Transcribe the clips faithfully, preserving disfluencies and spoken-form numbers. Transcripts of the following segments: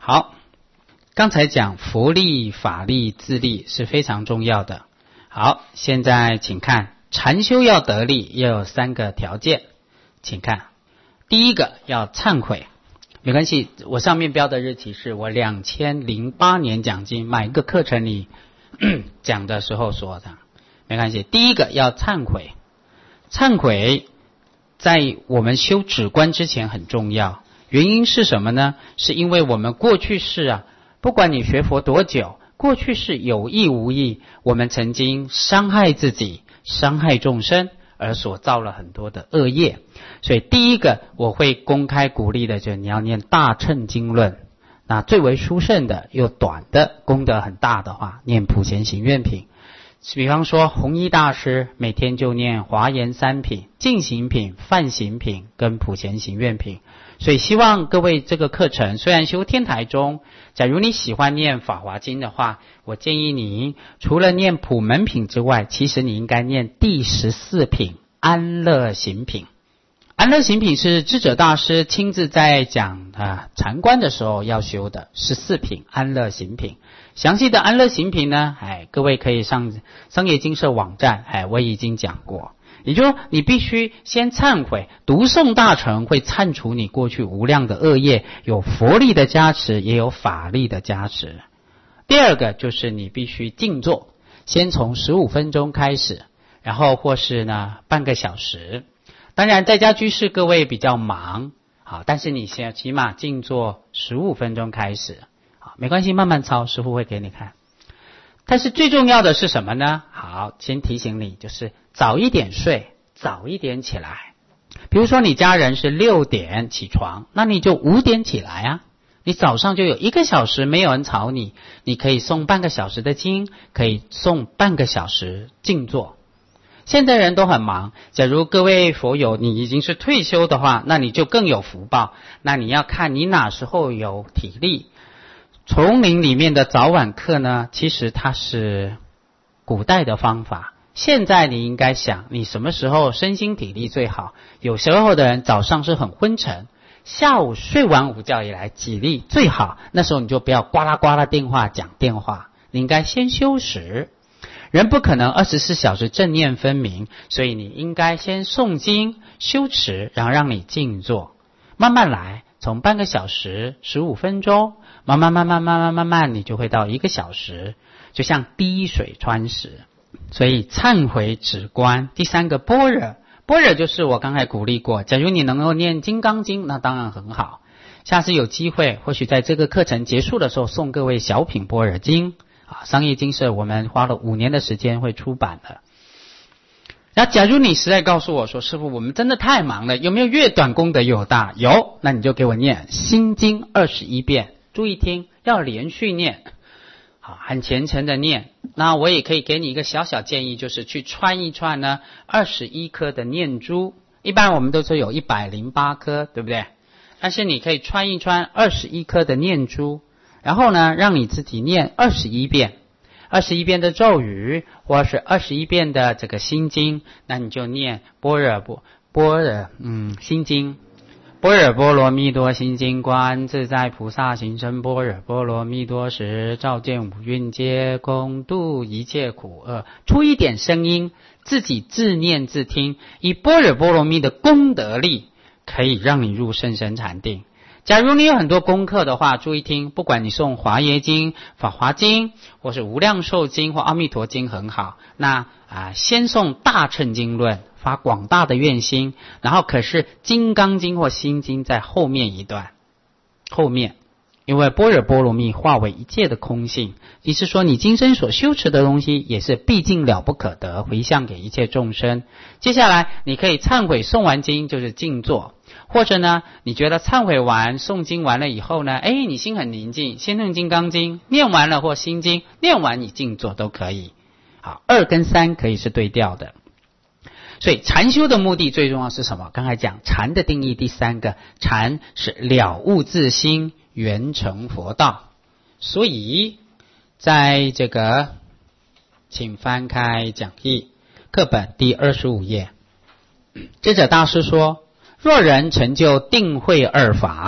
好，刚才讲佛力、法力、自力是非常重要的。好，现在请看禅修要得力要有三个条件，请看第一个要忏悔。没关系，我上面标的日期是我两千零八年讲经买一个课程里讲的时候说的，没关系。第一个要忏悔，忏悔在我们修止观之前很重要，原因是什么呢？是因为我们过去世啊，不管你学佛多久，过去世有意无意，我们曾经伤害自己，伤害众生，而所造了很多的恶业。所以第一个我会公开鼓励的，就是你要念大乘经论，那最为殊胜的又短的，功德很大的话，念普贤行愿品。比方说弘一大师每天就念华严三品、净行品、梵行品跟普贤行愿品。所以希望各位这个课程虽然修天台宗，假如你喜欢念法华经的话，我建议你除了念普门品之外，其实你应该念第十四品安乐行品。安乐行品是智者大师亲自在讲啊禅观的时候要修的十四品安乐行品。详细的安乐行品呢，哎，各位可以上商业精舍网站，哎，我已经讲过。也就是说，你必须先忏悔，读诵大乘会忏除你过去无量的恶业，有佛力的加持，也有法力的加持。第二个就是你必须静坐，先从十五分钟开始，然后或是呢半个小时。当然在家居士各位比较忙，好，但是你先起码静坐十五分钟开始，好，没关系，慢慢抄，师父会给你看。但是最重要的是什么呢？好，先提醒你，就是早一点睡，早一点起来。比如说你家人是六点起床，那你就五点起来啊。你早上就有一个小时没有人吵你，你可以诵半个小时的经，可以诵半个小时静坐。现在人都很忙，假如各位佛友你已经是退休的话，那你就更有福报。那你要看你哪时候有体力。丛林里面的早晚课呢，其实它是古代的方法。现在你应该想，你什么时候身心体力最好？有时候的人早上是很昏沉，下午睡完午觉以来体力最好，那时候你就不要呱啦呱啦电话讲电话，你应该先休息。人不可能二十四小时正念分明，所以你应该先诵经修持，然后让你静坐，慢慢来，从半个小时十五分钟慢慢慢慢慢慢慢慢你就会到一个小时，就像滴水穿石。所以忏悔止观。第三个般若，般若就是我刚才鼓励过，假如你能够念金刚经，那当然很好。下次有机会或许在这个课程结束的时候送各位小品般若经啊，商业精舍我们花了五年的时间会出版了。那假如你实在告诉我说，师父我们真的太忙了，有没有越短功德越有大？有，那你就给我念心经二十一遍，注意听，要连续念，好，很虔诚的念。那我也可以给你一个小小建议，就是去串一串呢二十一颗的念珠，一般我们都说有一百零八颗，对不对？但是你可以串一串二十一颗的念珠，然后呢让你自己念二十一遍，二十一遍的咒语，或是二十一遍的这个心经，那你就念般若波般若嗯心经。般若波罗蜜多心经，观自在菩萨行深般若波罗蜜多时，照见五蕴皆空，度一切苦厄。出一点声音，自己自念自听，以般若波罗蜜的功德力，可以让你入甚深禅定。假如你有很多功课的话，注意听，不管你诵华严经、法华经，或是无量寿经或阿弥陀经很好。那啊，先诵大乘经论，发广大的愿心，然后可是金刚经或心经在后面一段，后面，因为般若波罗蜜化为一切的空性，即是说你今生所修持的东西也是毕竟了不可得，回向给一切众生。接下来你可以忏悔，诵完经就是静坐，或者呢你觉得忏悔完诵经完了以后呢，哎，你心很宁静，先念金刚经念完了，或心经念完你静坐都可以。好，二跟三可以是对调的。所以禅修的目的最重要是什么？刚才讲禅的定义，第三个，禅是了悟自心，圆成佛道。所以在这个请翻开讲义课本第二十五页，智者大师说，若人成就定慧二法，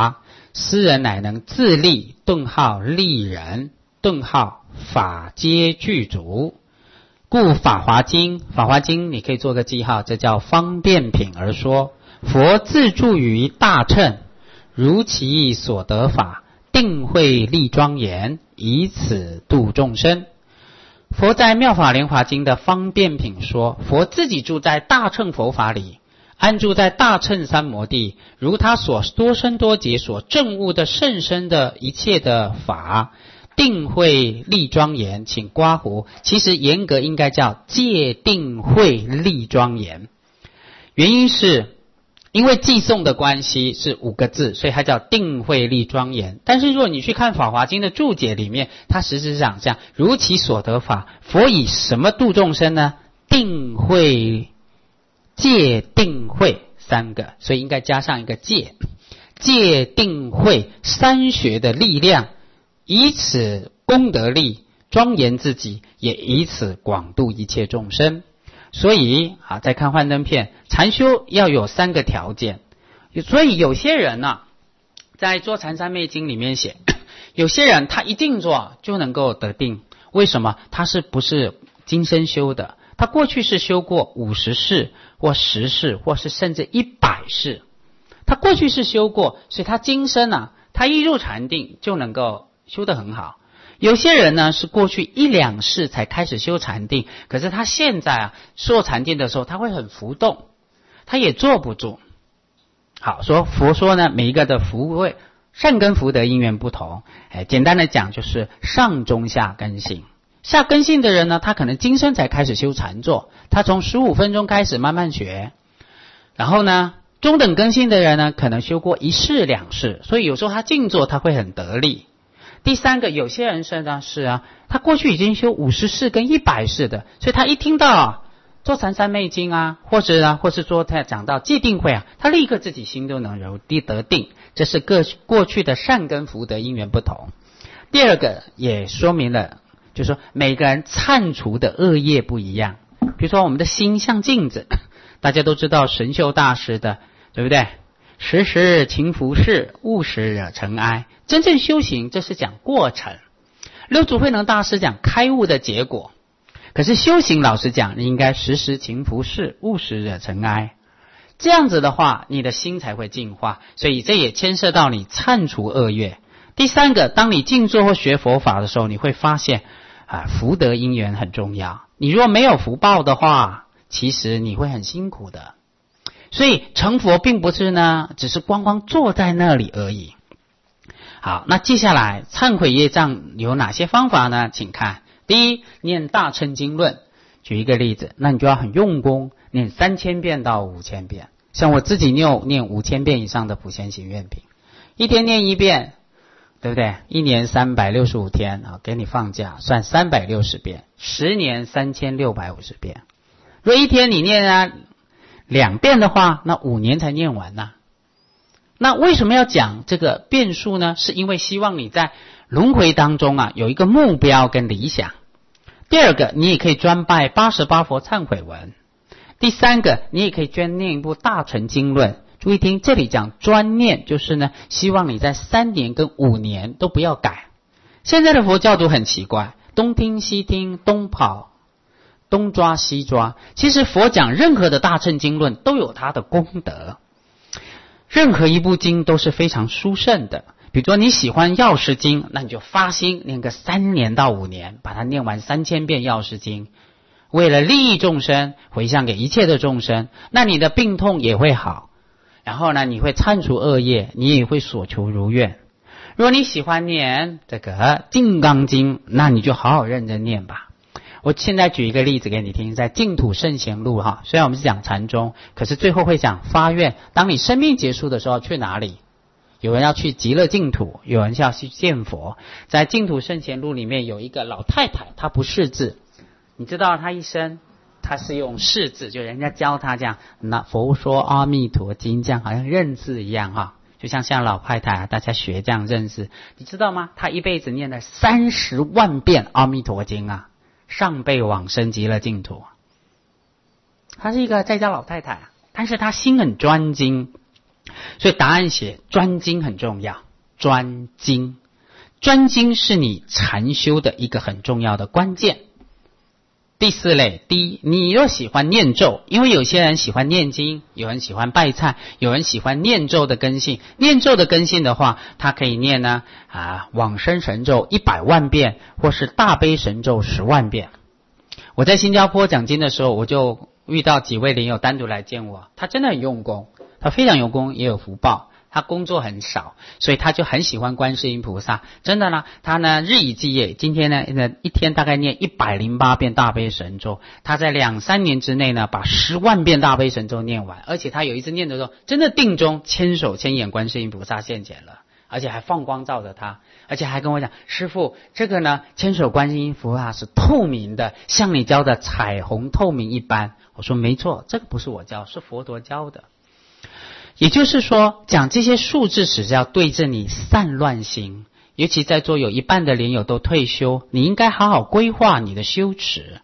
斯人乃能自立，顿号立人，顿号法皆具足。故法华经，法华经你可以做个记号，这叫方便品而说。佛自住于大乘，如其所得法，定慧立庄严，以此度众生。佛在妙法莲华经的方便品说，佛自己住在大乘佛法里，安住在大乘三摩地，如他所多生多劫所证悟的甚深的一切的法，定慧立庄严，请刮胡，其实严格应该叫戒定慧立庄严。原因是因为寄诵的关系是五个字，所以它叫定慧立庄严。但是如果你去看法华经的注解里面，它实质上讲如其所得法，佛以什么度众生呢？定慧戒定慧三个，所以应该加上一个戒，戒定慧三学的力量，以此功德力庄严自己，也以此广度一切众生。所以啊，再看幻灯片，禅修要有三个条件。所以有些人呢、啊，在做禅三昧经里面写，有些人他一静坐就能够得定，为什么？他是不是今生修的？他过去是修过五十世或十世，或是甚至一百世，他过去是修过，所以他今生啊，他一入禅定就能够修得很好。有些人呢是过去一两世才开始修禅定，可是他现在啊做禅定的时候他会很浮动，他也坐不住。好，说佛说呢，每一个的福慧善根福德因缘不同，哎，简单的讲就是上中下根性。下根性的人呢，他可能今生才开始修禅坐，他从十五分钟开始慢慢学。然后呢，中等根性的人呢，可能修过一世两世，所以有时候他静坐他会很得力。第三个，有些人身上是啊，他过去已经修五十世跟一百世的，所以他一听到啊做禅三昧经啊，或者啊，或是说他讲到戒定慧啊，他立刻自己心都能柔地得定，这是各过去的善根福德因缘不同。第二个也说明了，就是说每个人忏除的恶业不一样。比如说我们的心像镜子，大家都知道神秀大师的，对不对？时时勤拂拭，勿使惹尘埃。真正修行，这是讲过程。六祖慧能大师讲开悟的结果，可是修行老实讲，你应该时时勤拂拭，勿使惹尘埃。这样子的话，你的心才会净化。所以这也牵涉到你忏除恶业。第三个，当你静坐或学佛法的时候，你会发现啊，福德因缘很重要。你如果没有福报的话，其实你会很辛苦的。所以成佛并不是呢，只是光光坐在那里而已。好，那接下来忏悔业障有哪些方法呢？请看，第一，念大乘经论。举一个例子，那你就要很用功，念三千遍到五千遍。像我自己念念五千遍以上的普贤行愿品，一天念一遍，对不对？一年三百六十五天啊，给你放假，算三百六十遍，十年三千六百五十遍。如果一天你念啊两遍的话，那五年才念完呐、啊。那为什么要讲这个遍数呢？是因为希望你在轮回当中啊有一个目标跟理想。第二个，你也可以专拜八十八佛忏悔文。第三个，你也可以专念一部大乘经论。注意听，这里讲专念，就是呢，希望你在三年跟五年都不要改。现在的佛教徒很奇怪，东听西听，东跑东抓西抓。其实佛讲任何的大乘经论都有它的功德，任何一部经都是非常殊胜的。比如说你喜欢药师经，那你就发心念个三年到五年，把它念完三千遍药师经，为了利益众生，回向给一切的众生，那你的病痛也会好。然后呢，你会忏除恶业，你也会所求如愿。如果你喜欢念这个金刚经，那你就好好认真念吧。我现在举一个例子给你听，在净土圣贤录哈，虽然我们是讲禅宗，可是最后会讲发愿，当你生命结束的时候去哪里？有人要去极乐净土，有人要去见佛。在净土圣贤录里面有一个老太太，她不识字，你知道她一生她是用识字，就人家教她这样，那佛说阿弥陀经这样好像认字一样哈，就像像老太太大家学这样认字。你知道吗？她一辈子念了三十万遍阿弥陀经啊，上辈往生极乐净土。她是一个在家老太太，但是她心很专精，所以答案写专精很重要。 专精。专精是你禅修的一个很重要的关键。第四类，第一，你若喜欢念咒，因为有些人喜欢念经，有人喜欢拜忏，有人喜欢念咒的根性。念咒的根性的话，他可以念呢啊往生神咒一百万遍，或是大悲神咒十万遍。我在新加坡讲经的时候，我就遇到几位莲友单独来见我，他真的很用功，他非常有功，也有福报。他工作很少，所以他就很喜欢观世音菩萨。真的呢，他呢日以继夜，今天呢一天大概念一百零八遍大悲神咒。他在两三年之内呢，把十万遍大悲神咒念完。而且他有一次念的时候，真的定中千手千眼观世音菩萨现前了，而且还放光照着他，而且还跟我讲：“师父，这个呢千手观世音菩萨是透明的，像你教的彩虹透明一般。”我说：“没错，这个不是我教，是佛陀教的。”也就是说，讲这些数字只是要对着你散乱心，尤其在座有一半的莲友都退休，你应该好好规划你的修持。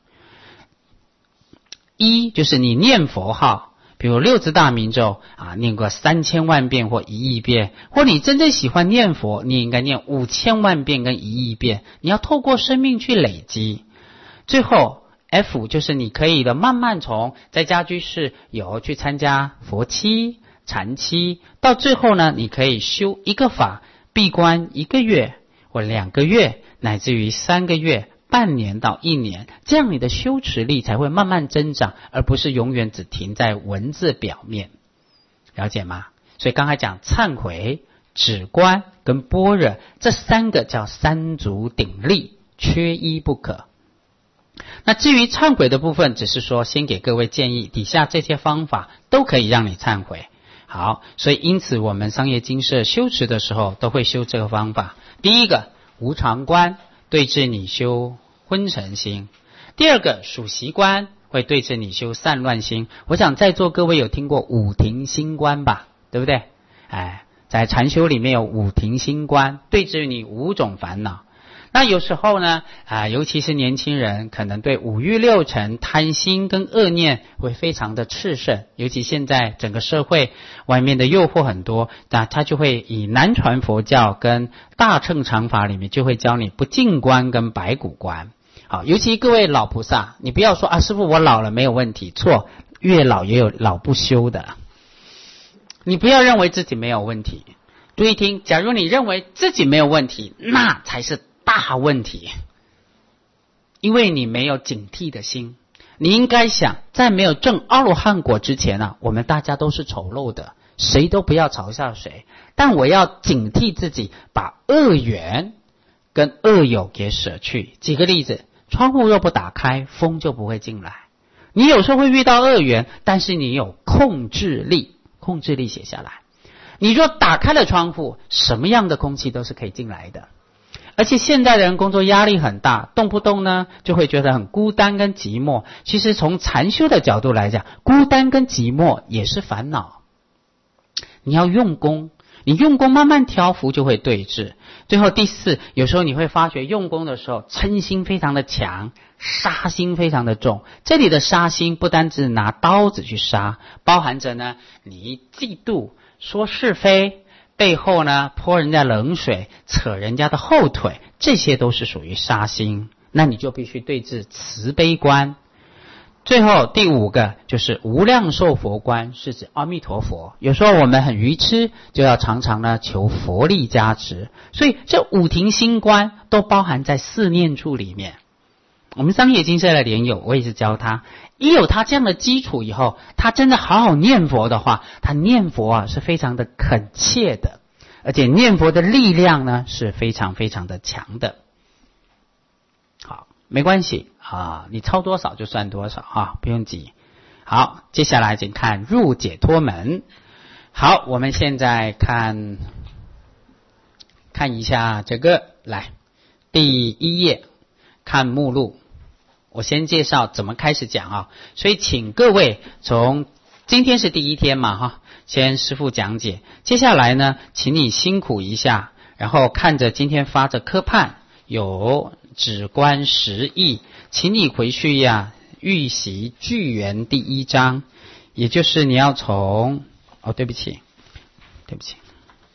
一就是你念佛号，比如六字大明咒啊，念过三千万遍或一亿遍，或你真正喜欢念佛，你应该念五千万遍跟一亿遍。你要透过生命去累积。最后 F 就是你可以的慢慢从在家居士有去参加佛七禅期，到最后呢，你可以修一个法，闭关一个月或两个月，乃至于三个月、半年到一年，这样你的修持力才会慢慢增长，而不是永远只停在文字表面。了解吗？所以刚才讲忏悔、止观跟般若这三个叫三足鼎立，缺一不可。那至于忏悔的部分，只是说先给各位建议，底下这些方法都可以让你忏悔。好，所以因此我们商业精舍修持的时候都会修这个方法。第一个无常观，对治你修昏沉心；第二个属习观，会对治你修散乱心。我想在座各位有听过五停心观吧，对不对？哎，在禅修里面有五停心观，对治你五种烦恼。那有时候呢，啊，尤其是年轻人，可能对五欲六尘、贪心跟恶念会非常的炽盛。尤其现在整个社会外面的诱惑很多，那他就会以南传佛教跟大乘常法里面就会教你不净观跟白骨观。好，尤其各位老菩萨，你不要说啊，师父我老了没有问题，错，越老也有老不修的。你不要认为自己没有问题，注意听，假如你认为自己没有问题，那才是大问题，因为你没有警惕的心。你应该想，在没有证阿罗汉果之前啊，我们大家都是丑陋的，谁都不要嘲笑谁。但我要警惕自己，把恶缘跟恶友给舍去。举个例子，窗户若不打开，风就不会进来。你有时候会遇到恶缘，但是你有控制力，控制力写下来。你若打开了窗户，什么样的空气都是可以进来的。而且现在的人工作压力很大，动不动呢就会觉得很孤单跟寂寞。其实从禅修的角度来讲，孤单跟寂寞也是烦恼。你要用功，你用功慢慢调伏就会对治。最后第四，有时候你会发觉用功的时候嗔心非常的强，杀心非常的重。这里的杀心不单只拿刀子去杀，包含着呢你嫉妒、说是非，背后呢泼人家冷水，扯人家的后腿，这些都是属于杀心。那你就必须对治慈悲观。最后第五个就是无量寿佛观，是指阿弥陀佛。有时候我们很愚痴，就要常常呢求佛力加持。所以这五停心观都包含在四念处里面。我们商业精舍的莲友，我也是教他，一有他这样的基础以后，他真的好好念佛的话，他念佛啊是非常的恳切的，而且念佛的力量呢是非常非常的强的。好，没关系啊，你抄多少就算多少啊，不用急。好，接下来请看入解脱门。好，我们现在看看一下这个，来第一页看目录。我先介绍怎么开始讲啊，所以请各位从今天是第一天嘛哈，先师父讲解。接下来呢，请你辛苦一下，然后看着今天发着科判有止观十义，请你回去呀预习句缘第一章，也就是你要从哦对不起对不起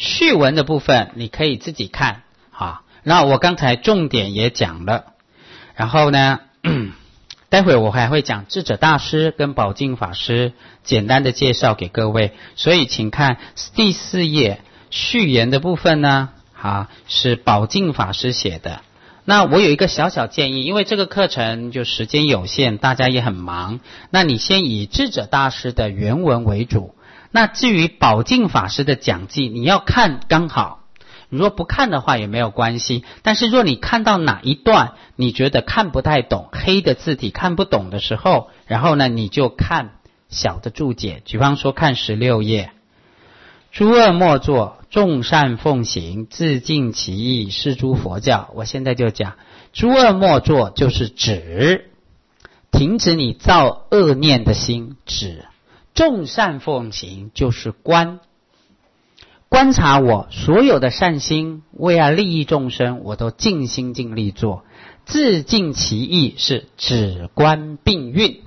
序文的部分你可以自己看啊。那我刚才重点也讲了，然后呢，待会我还会讲智者大师跟宝镜法师简单的介绍给各位，所以请看第四页序言的部分呢，啊，是宝镜法师写的。那我有一个小小建议，因为这个课程就时间有限，大家也很忙，那你先以智者大师的原文为主，那至于宝镜法师的讲记，你要看刚好，如果不看的话也没有关系，但是若你看到哪一段你觉得看不太懂，黑的字体看不懂的时候，然后呢你就看小的注解，比方说看十六页，诸恶莫作，众善奉行，自尽其意，是诸佛教。我现在就讲，诸恶莫作就是止，停止你造恶念的心，止；众善奉行就是观，观察我所有的善心，为了利益众生，我都尽心尽力做。自尽其意是止观并运，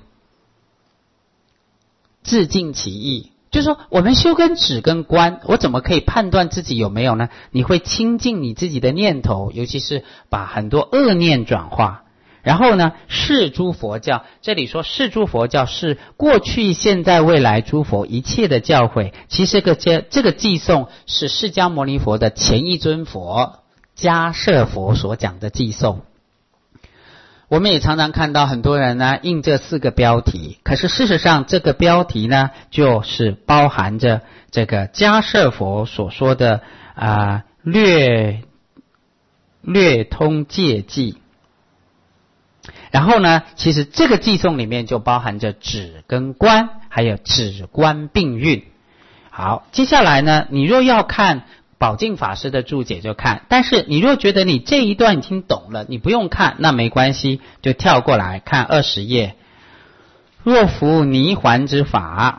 自尽其意。就是说我们修跟止跟观，我怎么可以判断自己有没有呢？你会清净你自己的念头，尤其是把很多恶念转化。然后呢，是诸佛教，这里说是诸佛教是过去现在未来诸佛一切的教诲。其实这个这个偈颂是释迦牟尼佛的前一尊佛迦摄佛所讲的偈颂。我们也常常看到很多人呢印这四个标题，可是事实上这个标题呢就是包含着这个迦摄佛所说的啊、呃、略略通戒记。然后呢，其实这个偈颂里面就包含着止跟观，还有止观并运。好，接下来呢，你若要看宝镜法师的注解就看，但是你若觉得你这一段已经懂了，你不用看，那没关系，就跳过来看二十页。若服泥环之法，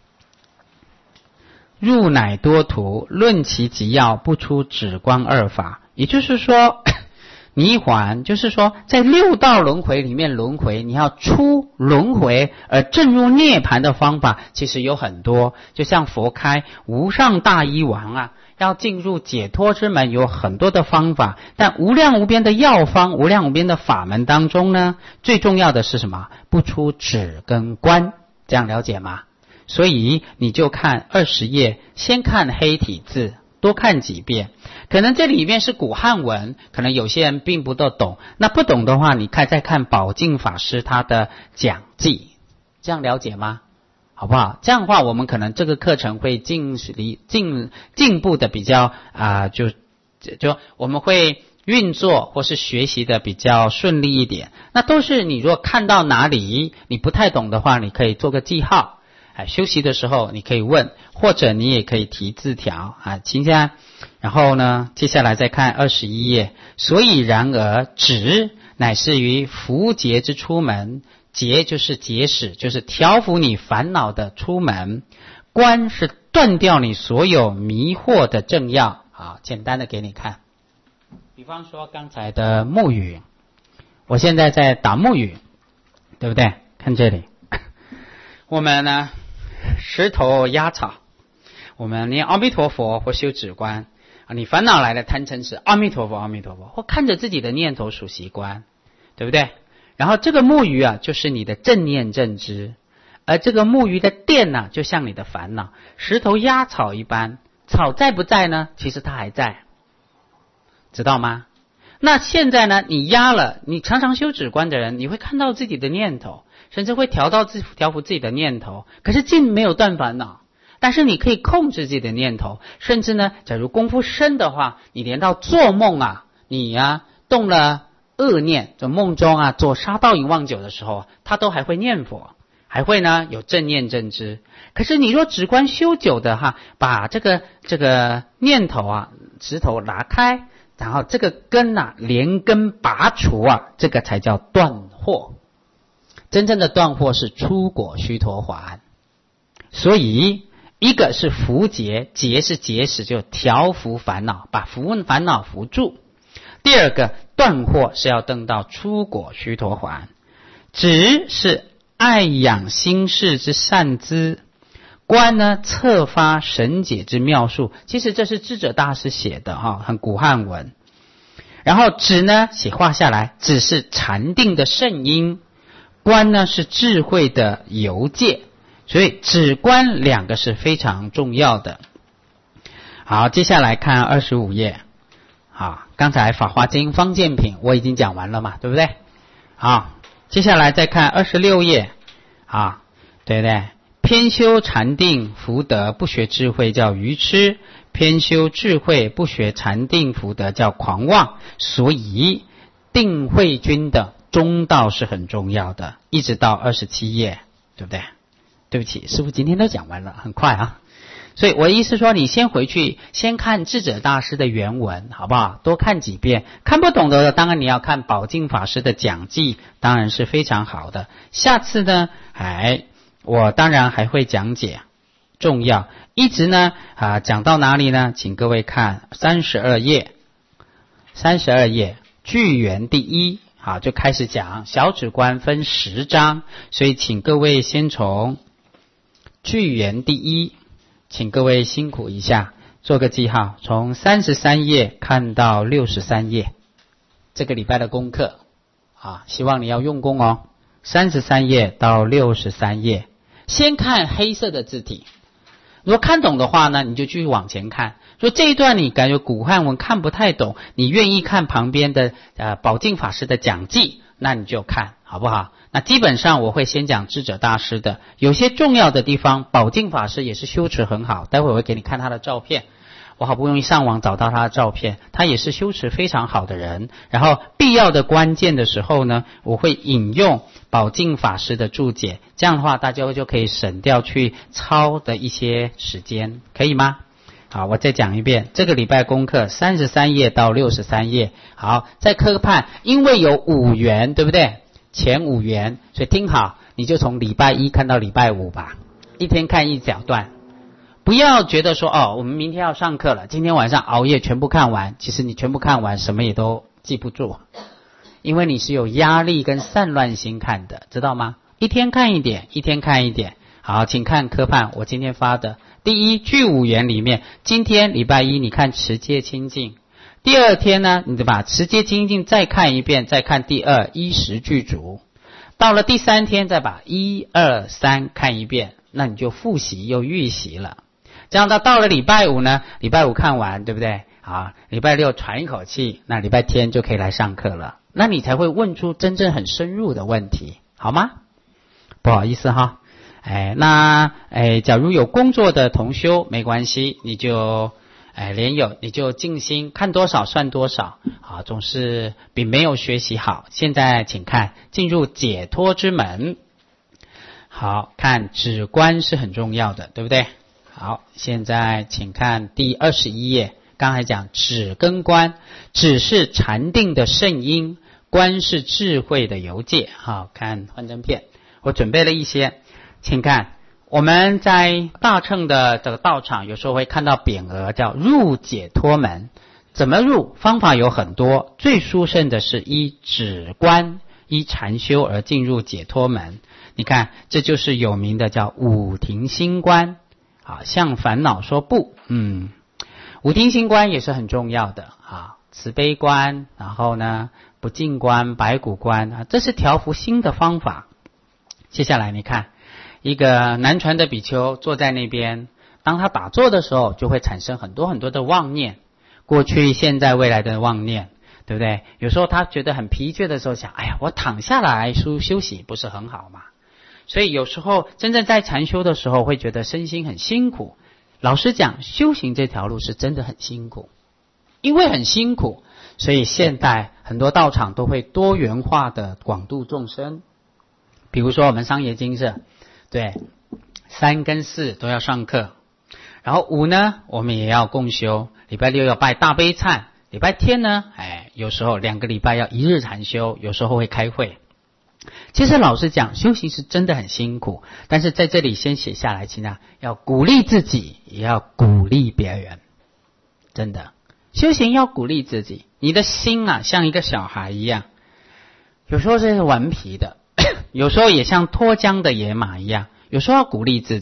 入乃多途，论其极要，不出止观二法。也就是说，泥环就是说在六道轮回里面轮回，你要出轮回而正入涅槃的方法其实有很多，就像佛开无上大医王啊，要进入解脱之门有很多的方法，但无量无边的药方，无量无边的法门当中呢，最重要的是什么？不出止跟观，这样了解吗？所以你就看二十页，先看黑体字，多看几遍。可能这里面是古汉文，可能有些人并不都懂，那不懂的话，你看再看宝镜法师他的讲记，这样了解吗？好不好？这样的话，我们可能这个课程会进进进步的比较啊、呃，就就我们会运作或是学习的比较顺利一点。那都是你如果看到哪里你不太懂的话，你可以做个记号，哎，休息的时候你可以问，或者你也可以提字条啊，请下。然后呢，接下来再看二十一页。所以然而止乃是于伏劫之出门，劫就是劫使，就是调伏你烦恼的出门，观是断掉你所有迷惑的正要。好，简单的给你看，比方说刚才的木鱼，我现在在打木鱼，对不对？看这里，我们呢石头压草，我们念阿弥陀佛或修止观啊，你烦恼来了，贪嗔痴，阿弥陀佛，阿弥陀佛，或看着自己的念头属习观，对不对？然后这个木鱼啊，就是你的正念正知，而这个木鱼的电呢、啊，就像你的烦恼。石头压草一般，草在不在呢？其实它还在，知道吗？那现在呢，你压了，你常常修止观的人，你会看到自己的念头，甚至会调到自调伏自己的念头，可是尽没有断烦恼。但是你可以控制自己的念头，甚至呢，假如功夫深的话，你连到做梦啊，你呀、啊、动了恶念，在梦中啊做杀盗淫妄酒的时候，他都还会念佛，还会呢有正念正知。可是你若止观修久的哈，把这个这个念头啊石头拿开，然后这个根啊连根拔除啊，这个才叫断惑。真正的断惑是出果须陀洹。所以一个是伏劫，劫是劫使，就调伏烦恼，把伏烦恼伏住。第二个断惑是要登到出果须陀洹。止是爱养心事之善资， 观呢策发神解之妙术，其实这是智者大师写的哈，很古汉文。然后止呢写画下来，止是禅定的圣因，观呢是智慧的由界，所以止观两个是非常重要的。好，接下来看二十五页。好，刚才法华经方见品我已经讲完了嘛，对不对？好，接下来再看二十六页。啊，对不对？偏修禅定福德不学智慧叫愚痴，偏修智慧不学禅定福德叫狂妄。所以定慧君的中道是很重要的，一直到二十七页，对不对？对不起，师父今天都讲完了，很快啊。所以我的意思说，你先回去先看智者大师的原文，好不好？多看几遍，看不懂的当然你要看宝镜法师的讲记，当然是非常好的。下次呢，哎，我当然还会讲解重要，一直呢啊讲到哪里呢？请各位看三十二页，三十二页句元第一，好，就开始讲小止观分十章，所以请各位先从句元第一。请各位辛苦一下，做个记号，从三十三页看到六十三页，这个礼拜的功课啊，希望你要用功哦。三十三页到六十三页，先看黑色的字体，如果看懂的话呢，你就继续往前看。说这一段你感觉古汉文看不太懂，你愿意看旁边的呃宝镜法师的讲记，那你就看，好不好？那基本上我会先讲智者大师的，有些重要的地方，宝镜法师也是修持很好，待会我会给你看他的照片，我好不容易上网找到他的照片，他也是修持非常好的人。然后必要的关键的时候呢，我会引用宝镜法师的注解，这样的话大家就可以省掉去抄的一些时间，可以吗？好，我再讲一遍，这个礼拜功课三十三页到六十三页。好，在科判，因为有五元，对不对？前五元，所以听好，你就从礼拜一看到礼拜五吧，一天看一小段，不要觉得说哦，我们明天要上课了，今天晚上熬夜全部看完，其实你全部看完什么也都记不住，因为你是有压力跟散乱心看的，知道吗？一天看一点，一天看一点。好，请看科判我今天发的第一句五元里面，今天礼拜一你看持戒清净，第二天呢，你就把持戒清净再看一遍，再看第二衣食具足，到了第三天再把一二三看一遍，那你就复习又预习了。这样到到了礼拜五呢，礼拜五看完，对不对？好，礼拜六喘一口气，那礼拜天就可以来上课了，那你才会问出真正很深入的问题，好吗？不好意思哈。哎，那哎，假如有工作的同修没关系，你就哎连有你就静心看多少算多少啊，总是比没有学习好。现在请看进入解脱之门。好，看止观是很重要的，对不对？好，现在请看第二十一页，刚才讲止跟观，止是禅定的圣因，观是智慧的由界。好，看幻灯片，我准备了一些。请看，我们在大乘的这个道场，有时候会看到匾额叫入解脱门。怎么入？方法有很多，最殊胜的是依止观、依禅修而进入解脱门。你看，这就是有名的叫五停心观。啊，向烦恼说不，嗯，五停心观也是很重要的啊，慈悲观，然后呢，不净观、白骨观啊，这是调伏心的方法。接下来你看。一个南传的比丘坐在那边，当他打坐的时候，就会产生很多很多的妄念，过去、现在、未来的妄念，对不对？有时候他觉得很疲倦的时候，想，哎呀，我躺下来休休息不是很好吗？所以有时候真正在禅修的时候，会觉得身心很辛苦。老实讲，修行这条路是真的很辛苦，因为很辛苦，所以现代很多道场都会多元化的广度众生。比如说我们商业精舍。对，三跟四都要上课，然后五呢，我们也要共修。礼拜六要拜大悲忏，礼拜天呢，哎，有时候两个礼拜要一日禅修，有时候会开会。其实老实讲，修行是真的很辛苦，但是在这里先写下来，请啊，要鼓励自己，也要鼓励别人。真的，修行要鼓励自己。你的心啊，像一个小孩一样，有时候是顽皮的。有时候也像脱缰的野马一样，有时候要鼓励自己，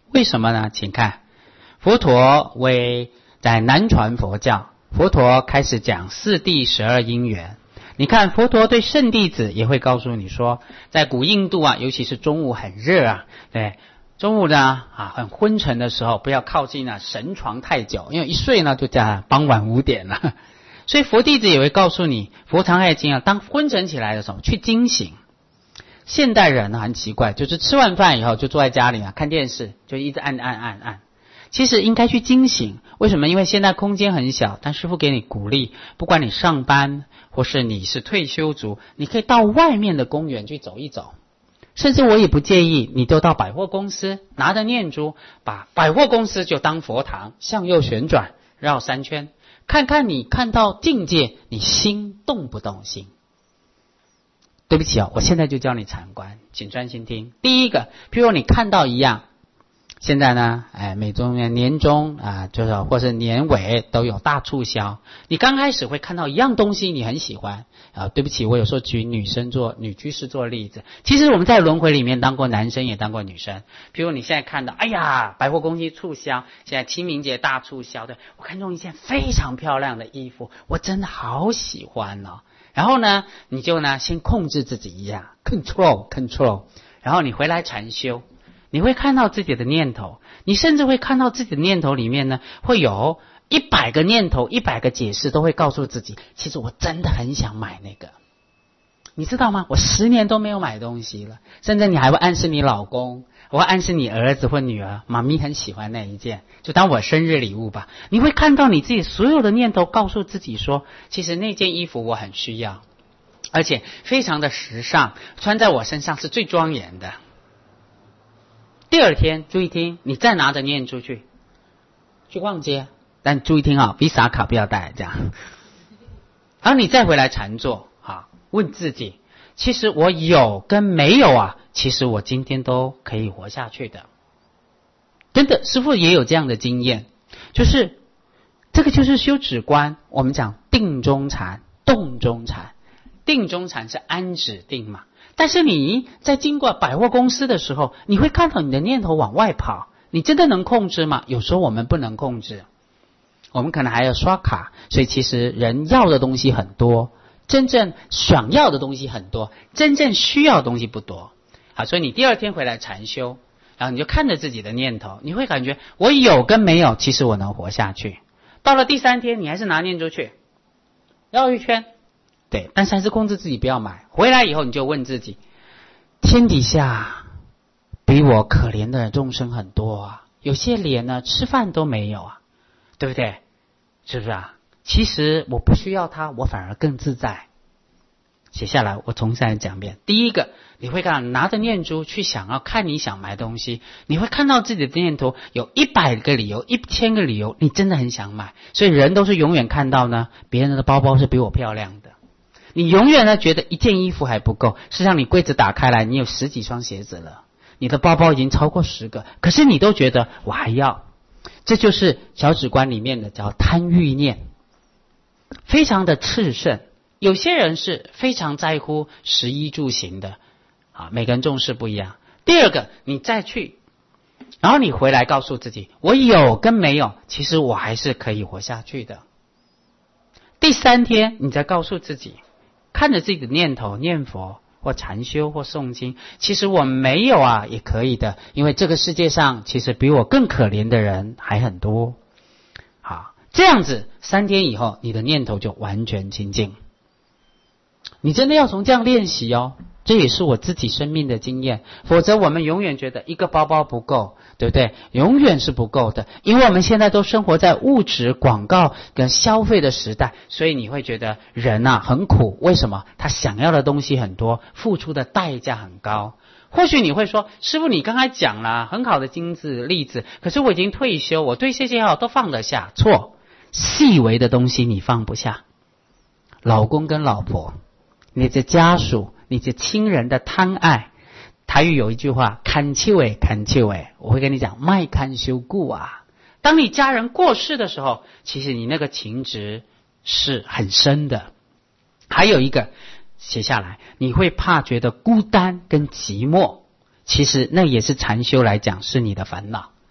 为什么呢？请看，佛陀为在南传佛教，佛陀开始讲四谛十二因缘。你看佛陀对圣弟子也会告诉你说，在古印度啊，尤其是中午很热啊，对，中午呢啊很昏沉的时候，不要靠近啊神床太久，因为一睡呢就在傍晚五点了。所以佛弟子也会告诉你，佛常爱经啊，当昏沉起来的时候去惊醒。现代人呢很奇怪，就是吃完饭以后就坐在家里啊看电视，就一直按按按按。其实应该去惊醒，为什么？因为现在空间很小，但师父给你鼓励，不管你上班或是你是退休族，你可以到外面的公园去走一走，甚至我也不介意你都到百货公司，拿着念珠，把百货公司就当佛堂，向右旋转绕三圈，看看你看到境界，你心动不动心？对不起哦，我现在就教你禅观，请专心听。第一个，譬如你看到一样，现在呢，哎，每周年中啊，就是或是年尾都有大促销。你刚开始会看到一样东西，你很喜欢啊。对不起，我有时候举女生做女居士做例子。其实我们在轮回里面当过男生，也当过女生。比如你现在看到，哎呀，百货公司促销，现在清明节大促销的，我看中一件非常漂亮的衣服，我真的好喜欢哦。然后呢，你就呢先控制自己一下 ，control control， 然后你回来禅修。你会看到自己的念头，你甚至会看到自己的念头里面呢，会有一百个念头，一百个解释，都会告诉自己，其实我真的很想买那个，你知道吗？我十年都没有买东西了，甚至你还会暗示你老公，我会暗示你儿子或女儿，妈咪很喜欢那一件，就当我生日礼物吧。你会看到你自己所有的念头，告诉自己说，其实那件衣服我很需要，而且非常的时尚，穿在我身上是最庄严的。第二天，注意听，你再拿着念珠去去逛街，但注意听啊 ，Visa 卡不要带，这样。然后你再回来禅坐，啊，问自己，其实我有跟没有啊，其实我今天都可以活下去的。真的，师父也有这样的经验，就是这个就是修止观，我们讲定中禅、动中禅。定中禅是安止定嘛。但是你在经过百货公司的时候，你会看到你的念头往外跑，你真的能控制吗？有时候我们不能控制，我们可能还要刷卡，所以其实人要的东西很多，真正想要的东西很多，真正需要的东西不多。好，所以你第二天回来禅修，然后你就看着自己的念头，你会感觉我有跟没有，其实我能活下去。到了第三天，你还是拿念珠去绕一圈。对，但是还是控制自己不要买。回来以后你就问自己，天底下比我可怜的众生很多啊，有些连呢吃饭都没有啊，对不对？是不是啊？其实我不需要它，我反而更自在。写下来，我重新来讲一遍。第一个，你会看拿着念珠去想要看你想买东西，你会看到自己的念头有一百个理由，一千个理由，你真的很想买。所以人都是永远看到呢，别人的包包是比我漂亮的。你永远呢觉得一件衣服还不够，事实上你柜子打开来，你有十几双鞋子了，你的包包已经超过十个，可是你都觉得我还要。这就是小止观里面的叫贪欲念，非常的炽盛。有些人是非常在乎食衣住行的，啊，每个人重视不一样。第二个，你再去，然后你回来告诉自己，我有跟没有，其实我还是可以活下去的。第三天，你再告诉自己，看着自己的念头念佛或禅修或诵经，其实我没有啊也可以的，因为这个世界上其实比我更可怜的人还很多。好，这样子三天以后你的念头就完全清净。你真的要从这样练习哦，这也是我自己生命的经验。否则我们永远觉得一个包包不够，对不对？永远是不够的，因为我们现在都生活在物质广告跟消费的时代，所以你会觉得人啊很苦。为什么？他想要的东西很多，付出的代价很高。或许你会说，师父你刚才讲了很好的经字例子，可是我已经退休，我对这些好都放得下。错，细微的东西你放不下。老公跟老婆，你的家属，你的亲人的贪爱，台语有一句话，看秋诶，看秋诶，我会跟你讲，卖看修故啊。当你家人过世的时候，其实你那个情执是很深的。还有一个写下来，你会怕觉得孤单跟寂寞，其实那也是禅修来讲是你的烦恼。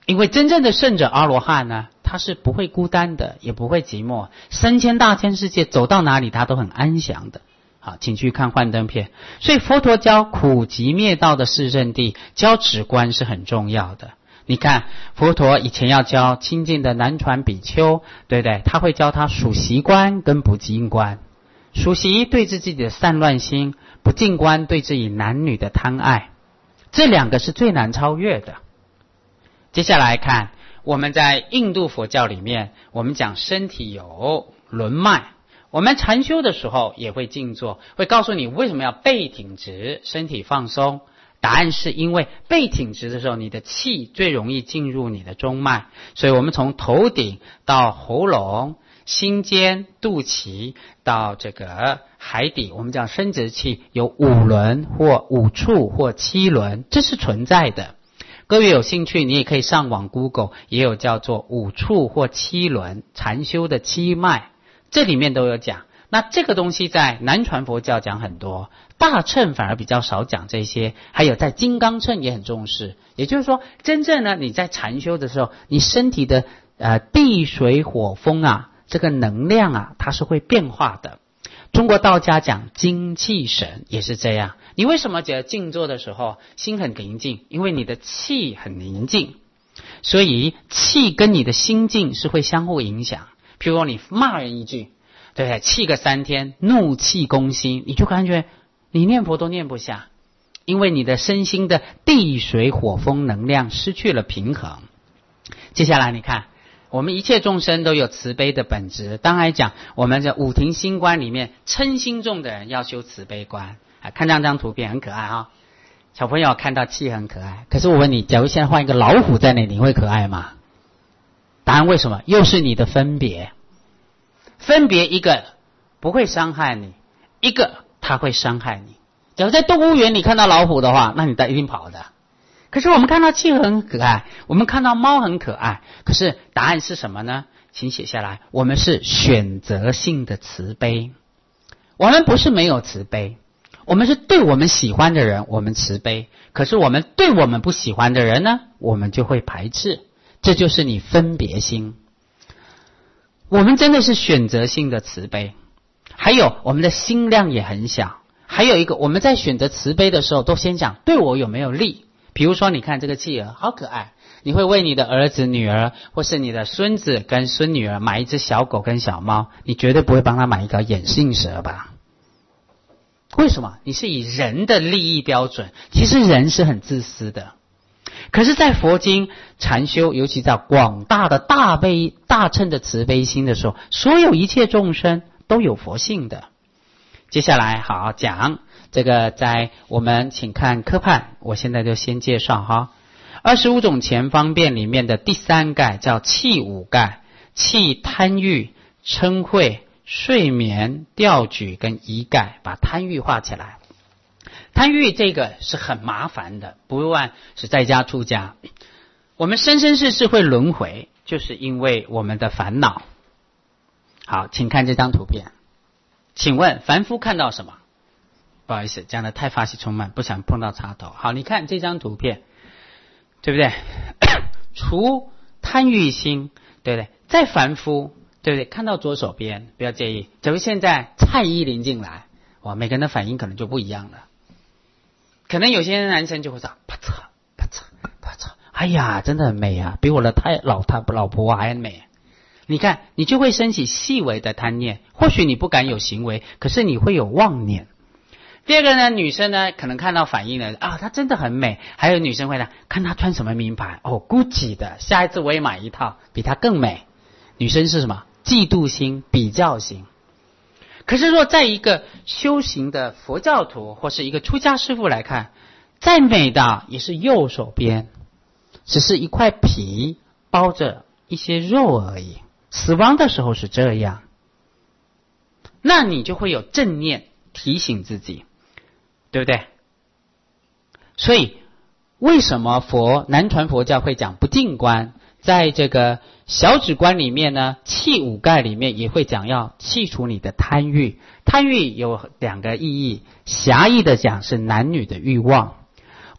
因为真正的圣者阿罗汉呢，他是不会孤单的，也不会寂寞，三千大千世界走到哪里他都很安详的。好，请去看幻灯片。所以佛陀教苦集灭道的四圣谛，教止观是很重要的。你看佛陀以前要教亲近的南传比丘，对不对？他会教他属习观跟不净观。属习对治自己的散乱心，不净观对治以男女的贪爱，这两个是最难超越的。接下来看我们在印度佛教里面，我们讲身体有轮脉，我们禅修的时候也会静坐，会告诉你为什么要背挺直，身体放松。答案是因为背挺直的时候，你的气最容易进入你的中脉，所以我们从头顶到喉咙、心间、肚脐到这个海底，我们讲生殖器有五轮或五处或七轮，这是存在的。各位有兴趣，你也可以上网 Google， 也有叫做五处或七轮禅修的七脉，这里面都有讲。那这个东西在南传佛教讲很多，大乘反而比较少讲这些，还有在金刚乘也很重视。也就是说，真正呢你在禅修的时候，你身体的呃地水火风啊，这个能量啊，它是会变化的。中国道家讲精气神也是这样。你为什么觉得静坐的时候心很宁静？因为你的气很宁静，所以气跟你的心境是会相互影响。譬如说你骂人一句，对不对？气个三天，怒气攻心，你就感觉你念佛都念不下，因为你的身心的地水火风能量失去了平衡。接下来你看，我们一切众生都有慈悲的本质。当然讲我们的五庭心观里面，嗔心重的人要修慈悲观。啊，看这张图片很可爱啊、哦，小朋友看到气很可爱。可是我问你，假如现在换一个老虎在那里，你会可爱吗？答案为什么？又是你的分别。分别一个不会伤害你，一个它会伤害你。假如在动物园你看到老虎的话，那你一定跑的。可是我们看到企鹅很可爱，我们看到猫很可爱，可是答案是什么呢？请写下来，我们是选择性的慈悲。我们不是没有慈悲，我们是对我们喜欢的人我们慈悲，可是我们对我们不喜欢的人呢，我们就会排斥。这就是你分别心。我们真的是选择性的慈悲。还有我们的心量也很小。还有一个，我们在选择慈悲的时候都先想对我有没有利。比如说你看这个企鹅好可爱，你会为你的儿子女儿或是你的孙子跟孙女儿买一只小狗跟小猫，你绝对不会帮他买一个眼镜蛇吧？为什么？你是以人的利益标准，其实人是很自私的。可是在佛经禅修，尤其在广大的大悲大乘的慈悲心的时候，所有一切众生都有佛性的。接下来好讲这个，在我们请看科判，我现在就先介绍哈。二十五种前方便里面的第三盖叫气五盖，气贪欲、嗔恚、睡眠、调举跟疑盖，把贪欲画起来。贪欲这个是很麻烦的，不论是在家出家，我们生生世世会轮回，就是因为我们的烦恼。好，请看这张图片。请问凡夫看到什么？不好意思，讲的太发喜充满，不想碰到插头。好，你看这张图片，对不对？除贪欲心，对不对？在凡夫，对不对？看到左手边，不要介意。假如现在蔡依林进来，哇，每个人的反应可能就不一样了。可能有些男生就会说啪嚓啪嚓啪嚓，哎呀，真的很美啊，比我的太老太老婆还美。你看，你就会升起细微的贪念，或许你不敢有行为，可是你会有妄念。第二个呢，女生呢可能看到反应了啊，她真的很美。还有女生会呢，看她穿什么名牌，哦 ，Gucci 的，下一次我也买一套，比她更美。女生是什么？嫉妒心、比较心。可是说，在一个修行的佛教徒或是一个出家师父来看，再美的也是右手边，只是一块皮包着一些肉而已。死亡的时候是这样，那你就会有正念提醒自己，对不对？所以为什么佛南传佛教会讲不净观，在这个小止观里面呢，气五盖里面也会讲要去除你的贪欲。贪欲有两个意义，狭义的讲是男女的欲望，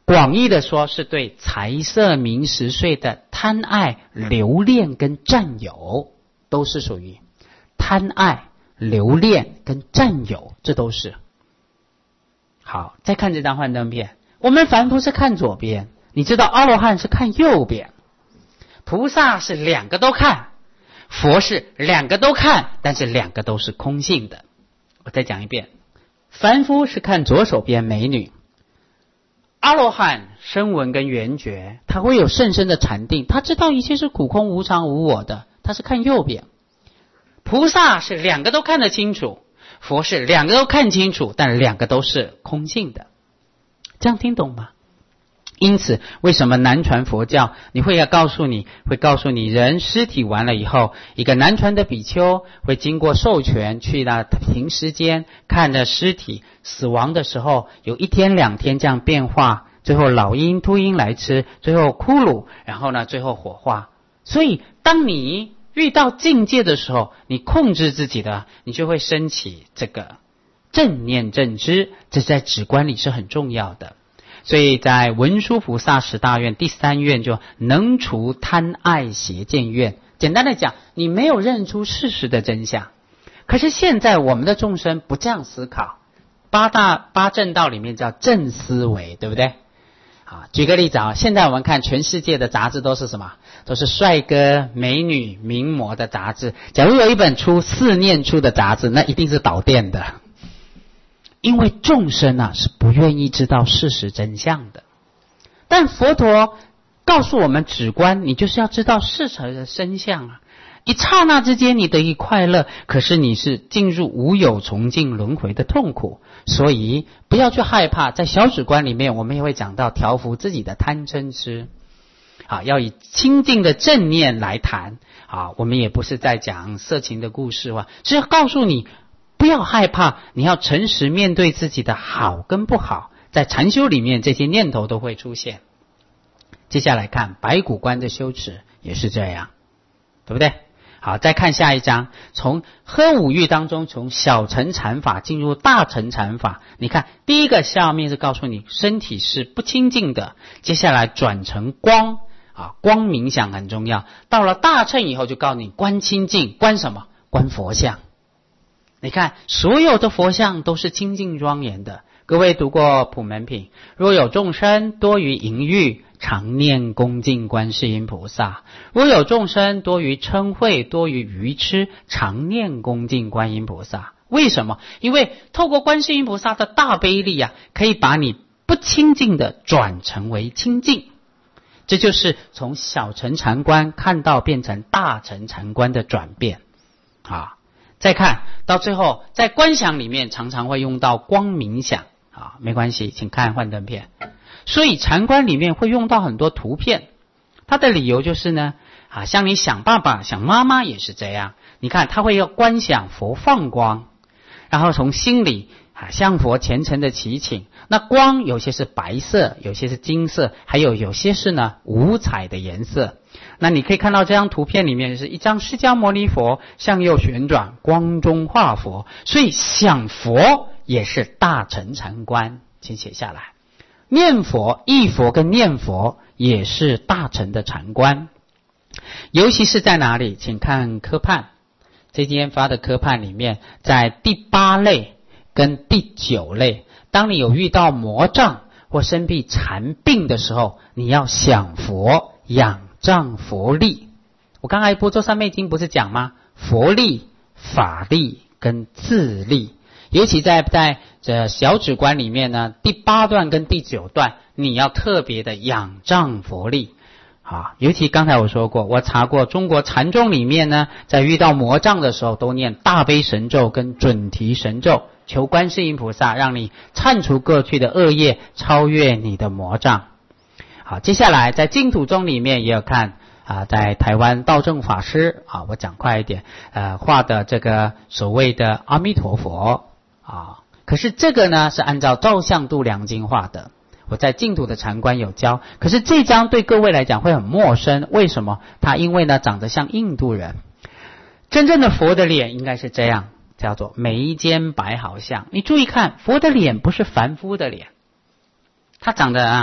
广义的说，是对财色名食睡的贪爱、留恋跟占有，都是属于贪爱、留恋跟占有，这都是。好，再看这张幻灯片，我们凡夫是看左边，你知道阿罗汉是看右边，菩萨是两个都看，佛是两个都看，但是两个都是空性的。我再讲一遍，凡夫是看左手边美女，阿罗汉声闻跟缘觉，他会有甚深的禅定，他知道一切是苦空无常无我的，他是看右边。菩萨是两个都看得清楚，佛是两个都看清楚，但两个都是空性的。这样听懂吗？因此为什么南传佛教你会要告诉你会告诉你人尸体完了以后，一个南传的比丘会经过授权去到停尸间，看着尸体死亡的时候有一天两天这样变化，最后老鹰秃鹰来吃，最后骷髅，然后呢最后火化。所以当你遇到境界的时候，你控制自己的，你就会升起这个正念正知，这在止观里是很重要的。所以在文殊菩萨十大愿第三愿就能除贪爱邪见愿。简单的讲，你没有认出事实的真相。可是现在我们的众生不这样思考，八大八正道里面叫正思维，对不对？好，举个例子啊，现在我们看全世界的杂志都是什么？都是帅哥美女名模的杂志。假如有一本出四念处的杂志，那一定是导电的。因为众生啊是不愿意知道事实真相的，但佛陀告诉我们止观，你就是要知道事实的真相啊！一刹那之间你得以快乐，可是你是进入无有重尽轮回的痛苦，所以不要去害怕。在小止观里面，我们也会讲到调伏自己的贪嗔痴，啊，要以清净的正念来谈啊。我们也不是在讲色情的故事啊，是要告诉你。不要害怕，你要诚实面对自己的好跟不好，在禅修里面这些念头都会出现。接下来看白骨观的修持也是这样，对不对？好，再看下一章，从喝五欲当中，从小乘禅法进入大乘禅法。你看第一个下面是告诉你身体是不清净的，接下来转成光啊，光冥想很重要。到了大乘以后就告诉你观清净，观什么？观佛像。你看所有的佛像都是清净庄严的。各位读过普门品，若有众生多于淫欲，常念恭敬观世音菩萨；若有众生多于嗔恚，多于愚痴，常念恭敬观音菩萨。为什么？因为透过观世音菩萨的大悲力啊，可以把你不清净的转成为清净。这就是从小乘禅观看到变成大乘禅观的转变啊。再看到最后，在观想里面常常会用到光冥想啊，没关系，请看幻灯片。所以禅观里面会用到很多图片，它的理由就是呢，啊，像你想爸爸、想妈妈也是这样。你看，他会要观想佛放光，然后从心里啊向佛虔诚的祈请。那光有些是白色，有些是金色，还有有些是呢五彩的颜色。那你可以看到这张图片里面是一张释迦牟尼佛向右旋转，光中化佛，所以想佛也是大乘禅观，请写下来。念佛、忆佛跟念佛也是大乘的禅观，尤其是在哪里？请看科判，这今天发的科判里面，在第八类跟第九类，当你有遇到魔障或生病缠病的时候，你要想佛，仰仗佛力。我刚才《般舟三昧经》不是讲吗？佛力、法力跟自力，尤其在在这小止观里面呢，第八段跟第九段，你要特别的仰仗佛力啊。尤其刚才我说过，我查过中国禅宗里面呢，在遇到魔障的时候，都念大悲神咒跟准提神咒，求观世音菩萨让你忏除过去的恶业，超越你的魔障。好，接下来在净土宗里面也有看啊，在台湾道正法师啊，我讲快一点，呃，画的这个所谓的阿弥陀佛啊，可是这个呢是按照照相度量经画的，我在净土的禅观有教，可是这张对各位来讲会很陌生，为什么？它因为呢长得像印度人，真正的佛的脸应该是这样，叫做眉间白毫相。你注意看，佛的脸不是凡夫的脸，他长得啊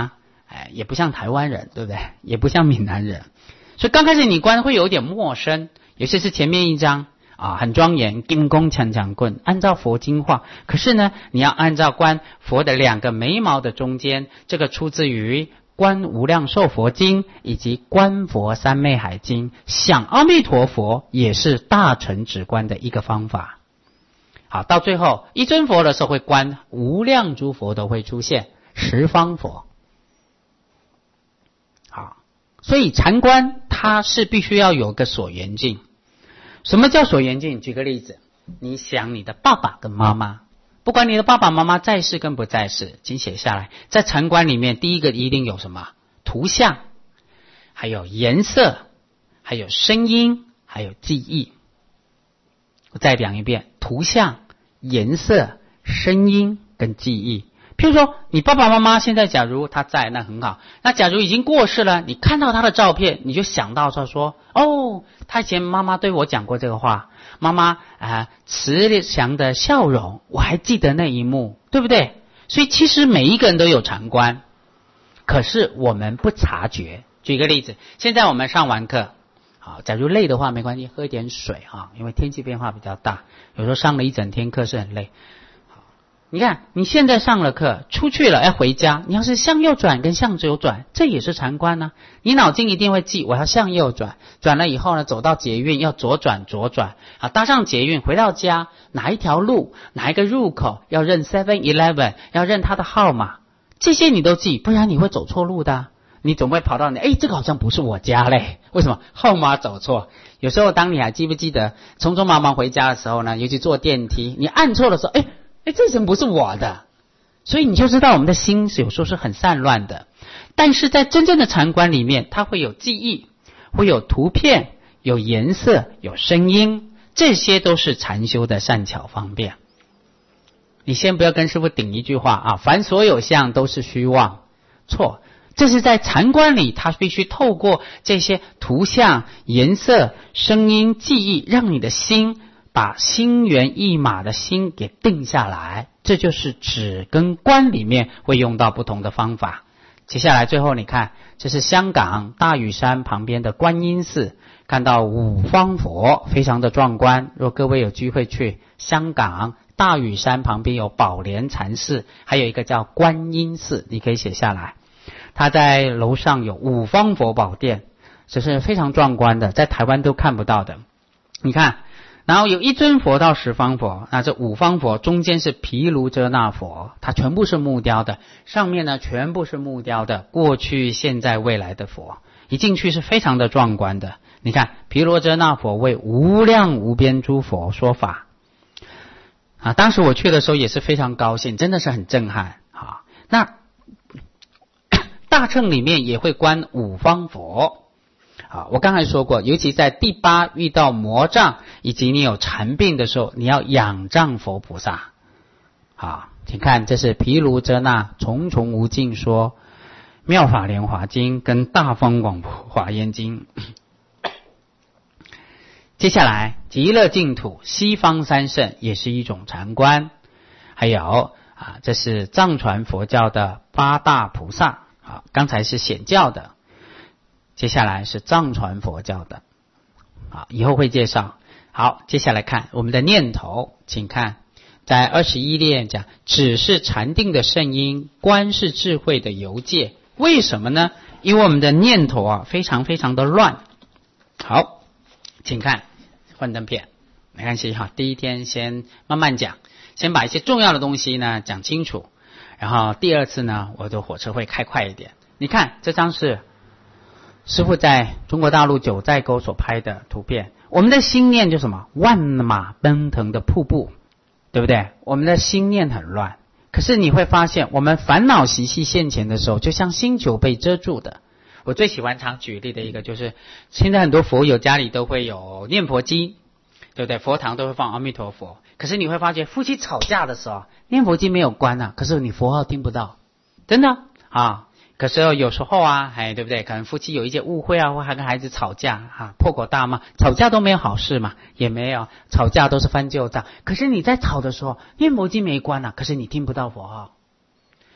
哎，也不像台湾人，对不对？也不像闽南人，所以刚开始你观会有点陌生，尤其是前面一章啊，很庄严，金光强强棍，按照佛经画。可是呢，你要按照观佛的两个眉毛的中间，这个出自于观无量寿佛经以及观佛三昧海经，想阿弥陀佛也是大乘止观的一个方法。好，到最后一尊佛的时候会观无量诸佛都会出现，十方佛。好，所以禅观它是必须要有个所缘境。什么叫所缘境？举个例子，你想你的爸爸跟妈妈，不管你的爸爸妈妈在世跟不在世，请写下来。在禅观里面，第一个一定有什么？图像，还有颜色，还有声音，还有记忆。我再讲一遍，图像、颜色、声音跟记忆。譬如说你爸爸妈妈现在假如他在，那很好。那假如已经过世了，你看到他的照片，你就想到他说，哦，他以前妈妈对我讲过这个话，妈妈啊、呃、慈祥的笑容，我还记得那一幕，对不对？所以其实每一个人都有禅观，可是我们不察觉。举个例子，现在我们上完课，好，假如累的话没关系，喝一点水啊，因为天气变化比较大，有时候上了一整天课是很累。你看，你现在上了课，出去了，要回家，你要是向右转跟向左转，这也是禅观呢、啊。你脑筋一定会记，我要向右转，转了以后呢，走到捷运要左转左转，啊，搭上捷运回到家，哪一条路，哪一个入口要认 seven eleven， 要认它的号码，这些你都记，不然你会走错路的、啊。你总会跑到你，哎，这个好像不是我家嘞，为什么？号码走错。有时候当你还记不记得，匆匆忙忙回家的时候呢，尤其坐电梯，你按错的时候，哎。哎，这层不是我的，所以你就知道我们的心是有时候是很散乱的。但是在真正的禅观里面，它会有记忆，会有图片，有颜色，有声音，这些都是禅修的善巧方便。你先不要跟师父顶一句话啊，凡所有相都是虚妄，错。这是在禅观里，它必须透过这些图像、颜色、声音、记忆，让你的心把心猿意马的心给定下来，这就是止跟观里面会用到不同的方法。接下来最后你看，这是香港大屿山旁边的观音寺，看到五方佛，非常的壮观。若各位有机会去香港大屿山旁边有宝莲禅寺，还有一个叫观音寺，你可以写下来。它在楼上有五方佛宝殿，这是非常壮观的，在台湾都看不到的。你看，然后有一尊佛到十方佛，那这五方佛中间是毗卢遮那佛，它全部是木雕的，上面呢全部是木雕的，过去、现在、未来的佛，一进去是非常的壮观的。你看，毗卢遮那佛为无量无边诸佛说法啊！当时我去的时候也是非常高兴，真的是很震撼啊！那大乘里面也会观五方佛。啊，我刚才说过，尤其在第八遇到魔障以及你有禅病的时候，你要仰仗佛菩萨。好，请看，这是毗卢遮那重重无尽说妙法莲华经跟大方广佛华严经。接下来极乐净土西方三圣也是一种禅观，还有啊，这是藏传佛教的八大菩萨。啊，刚才是显教的。接下来是藏传佛教的，好，以后会介绍。好，接下来看我们的念头，请看，在二十一列讲，只是禅定的圣因，观是智慧的由界。为什么呢？因为我们的念头啊，非常非常的乱。好，请看幻灯片，没关系哈。第一天先慢慢讲，先把一些重要的东西呢讲清楚，然后第二次呢，我的火车会开快一点。你看这张是师父在中国大陆九寨沟所拍的图片，我们的心念就什么？万马奔腾的瀑布，对不对？我们的心念很乱，可是你会发现，我们烦恼习气现前的时候，就像星球被遮住的。我最喜欢常举例的一个就是，现在很多佛友家里都会有念佛机，对不对？佛堂都会放阿弥陀佛，可是你会发现，夫妻吵架的时候，念佛机没有关啊，可是你佛号听不到，真的啊。可是有时候啊，哎，对不对？可能夫妻有一些误会啊，或还跟孩子吵架啊，破口大骂，吵架都没有好事嘛，也没有，吵架都是翻旧账。可是你在吵的时候，念佛机没关啊，可是你听不到佛号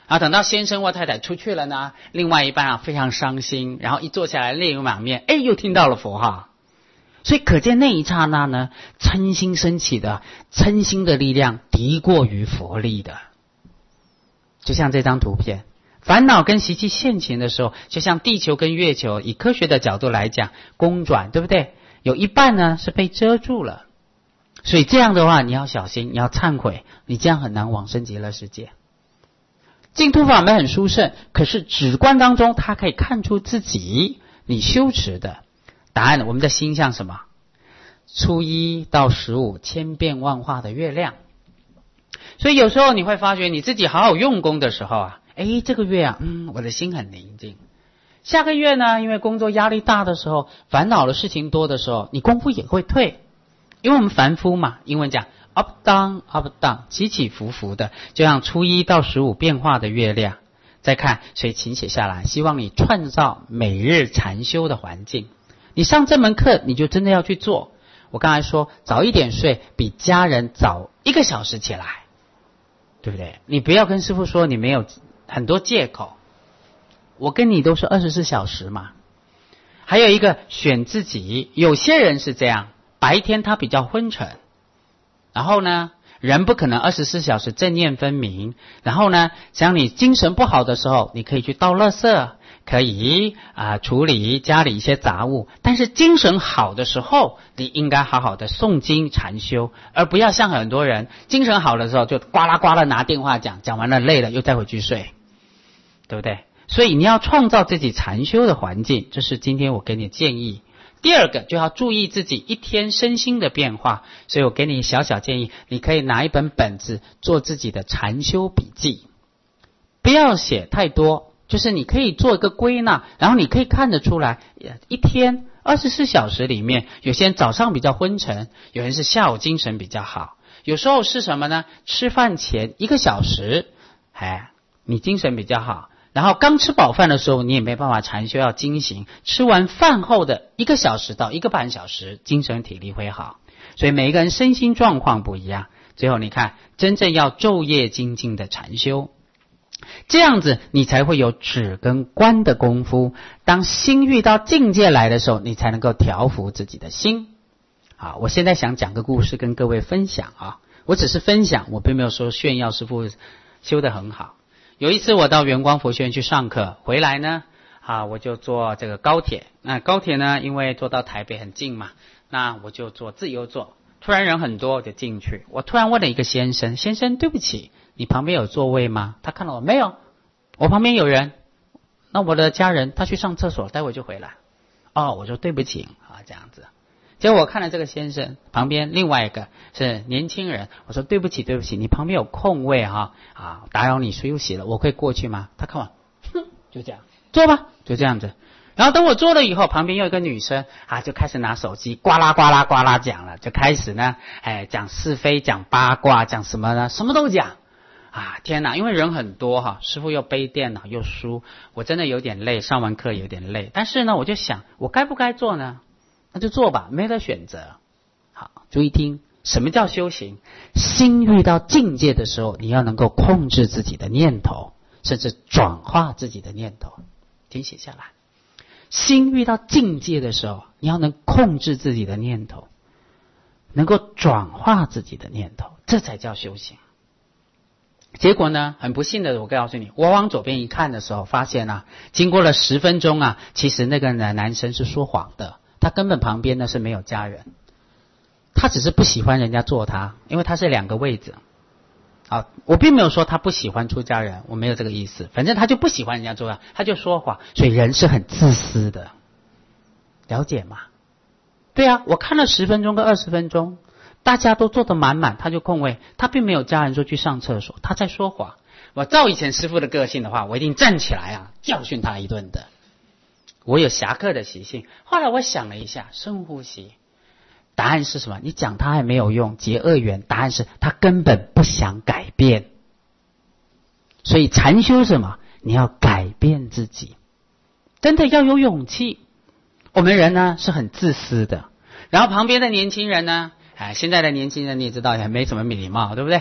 然后等到先生或太太出去了呢，另外一半啊非常伤心，然后一坐下来泪流满面，哎，又听到了佛号。所以可见那一刹那呢，嗔心升起的，嗔心的力量敌过于佛力的。就像这张图片，烦恼跟习气现前的时候，就像地球跟月球，以科学的角度来讲，公转，对不对？有一半呢是被遮住了。所以这样的话，你要小心，你要忏悔，你这样很难往生极乐世界。净土法门很殊胜，可是止观当中，它可以看出自己你修持的答案。我们的心像什么？初一到十五，千变万化的月亮。所以有时候你会发觉，你自己好好用功的时候啊，哎，这个月啊，嗯，我的心很宁静。下个月呢，因为工作压力大的时候，烦恼的事情多的时候，你功夫也会退。因为我们凡夫嘛，英文讲 up down up down， 起起伏伏的，就像初一到十五变化的月亮。再看，所以请写下来，希望你创造每日禅修的环境。你上这门课，你就真的要去做。我刚才说，早一点睡，比家人早一个小时起来，对不对？你不要跟师父说你没有很多借口，我跟你都是二十四小时嘛。还有一个选自己，有些人是这样。白天他比较昏沉，然后呢，人不可能二十四小时正念分明。然后呢，像你精神不好的时候，你可以去倒垃圾，可以啊、呃、处理家里一些杂物。但是精神好的时候，你应该好好的诵经禅修，而不要像很多人精神好的时候就呱啦呱啦拿电话讲，讲完了累了又再回去睡，对不对？所以你要创造自己禅修的环境，这是今天我给你的建议。第二个就要注意自己一天身心的变化，所以我给你小小建议，你可以拿一本本子做自己的禅修笔记，不要写太多，就是你可以做一个归纳，然后你可以看得出来，一天二十四小时里面，有些人早上比较昏沉，有人是下午精神比较好，有时候是什么呢？吃饭前一个小时，哎，你精神比较好。然后刚吃饱饭的时候，你也没办法禅修要精行。吃完饭后的一个小时到一个半小时，精神体力会好。所以每一个人身心状况不一样。最后你看，真正要昼夜精进的禅修，这样子你才会有止跟观的功夫。当心遇到境界来的时候，你才能够调伏自己的心。好，我现在想讲个故事跟各位分享啊。我只是分享，我并没有说炫耀师父修得很好。有一次我到圆光佛学院去上课，回来呢，啊，我就坐这个高铁。那高铁呢，因为坐到台北很近嘛，那我就坐自由座。突然人很多，我就进去。我突然问了一个先生：“先生，对不起，你旁边有座位吗？”他看到我没有，我旁边有人。那我的家人他去上厕所，待会就回来。哦，我说对不起啊，这样子。结果我看了这个先生旁边另外一个是年轻人，我说对不起对不起，你旁边有空位哈 啊, 啊，打扰你休息了，我可以过去吗？他看完，哼，就这样坐吧，就这样子。然后等我坐了以后，旁边又有一个女生啊，就开始拿手机呱啦呱啦呱啦讲了，就开始呢，哎，讲是非，讲八卦，讲什么呢？什么都讲啊！天哪，因为人很多哈，师父又背电脑又书，我真的有点累，上完课有点累。但是呢，我就想，我该不该做呢？那就做吧，没得选择。好，注意听，什么叫修行？心遇到境界的时候，你要能够控制自己的念头，甚至转化自己的念头。请写下来。心遇到境界的时候，你要能控制自己的念头，能够转化自己的念头，这才叫修行。结果呢，很不幸的，我告诉你，我往左边一看的时候，发现啊，经过了十分钟啊，其实那个男生是说谎的。他根本旁边呢是没有家人，他只是不喜欢人家坐他，因为他是两个位置。好，我并没有说他不喜欢出家人，我没有这个意思，反正他就不喜欢人家坐他，他就说谎。所以人是很自私的，了解吗？对啊，我看了十分钟跟二十分钟，大家都坐得满满，他就空位，他并没有家人说去上厕所，他在说谎。我照以前师父的个性的话，我一定站起来啊，教训他一顿的。我有侠客的习性。后来我想了一下，深呼吸，答案是什么？你讲他还没有用，结恶缘。答案是他根本不想改变。所以禅修什么？你要改变自己，真的要有勇气。我们人呢是很自私的，然后旁边的年轻人呢，哎，现在的年轻人你也知道也没什么礼貌，对不对？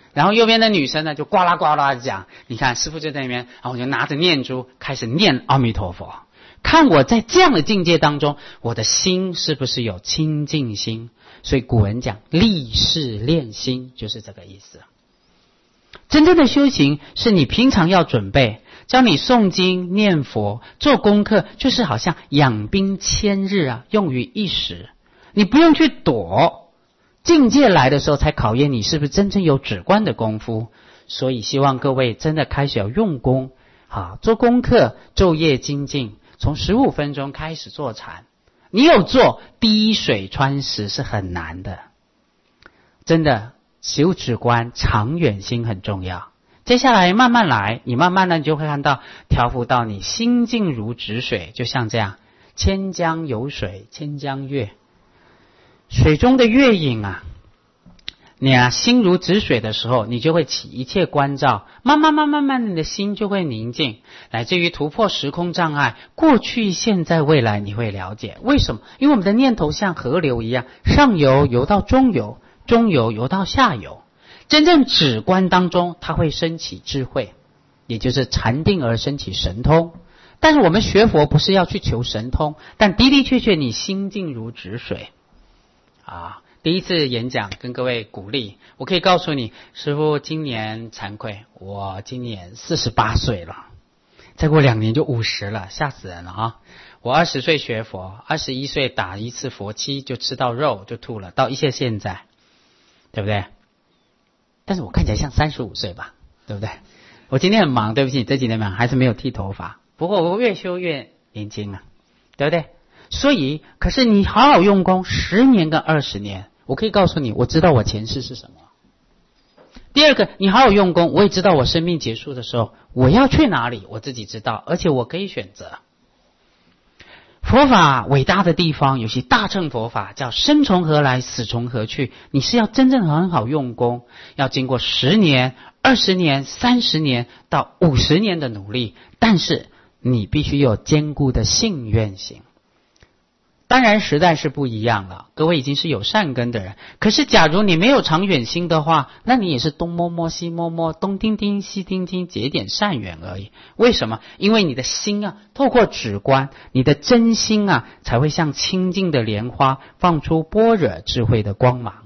然后右边的女生呢就呱啦呱啦的讲，你看师父就在那边，然后我就拿着念珠开始念阿弥陀佛，看我在这样的境界当中，我的心是不是有清净心。所以古人讲立誓练心，就是这个意思。真正的修行是你平常要准备，教你诵经念佛做功课，就是好像养兵千日啊，用于一时。你不用去躲，境界来的时候才考验你是不是真正有止观的功夫。所以希望各位真的开始要用功，好做功课，昼夜精进，从十五分钟开始坐禅。你有做，滴水穿石是很难的。真的修止观长远心很重要。接下来慢慢来，你慢慢的你就会看到调伏到你心静如止水，就像这样，千江有水千江月，水中的月影啊，你啊心如止水的时候，你就会起一切关照，慢慢慢慢慢你的心就会宁静，乃至于突破时空障碍，过去现在未来你会了解为什么。因为我们的念头像河流一样，上游游到中游，中游游到下游，真正止观当中它会升起智慧，也就是禅定而升起神通。但是我们学佛不是要去求神通，但的的确确你心静如止水啊。第一次演讲跟各位鼓励，我可以告诉你，师父今年惭愧，我今年四十八岁了，再过两年就五十了，吓死人了啊！我二十岁学佛，二十一岁打一次佛七就吃到肉就吐了，到一些现在，对不对？但是我看起来像三十五岁吧，对不对？我今天很忙，对不起，这几年忙还是没有剃头发，不过我越修越年轻了，对不对？所以，可是你好好用功，十年跟二十年，我可以告诉你，我知道我前世是什么。第二个，你好好用功，我也知道我生命结束的时候我要去哪里，我自己知道，而且我可以选择。佛法伟大的地方，有些大乘佛法叫生从何来，死从何去。你是要真正很好用功，要经过十年、二十年、三十年到五十年的努力，但是你必须有坚固的信愿行。当然时代是不一样了，各位已经是有善根的人，可是假如你没有长远心的话，那你也是东摸摸西摸摸，东听听西听听，结点善缘而已。为什么？因为你的心啊，透过止观，你的真心啊，才会像清净的莲花，放出般若智慧的光芒。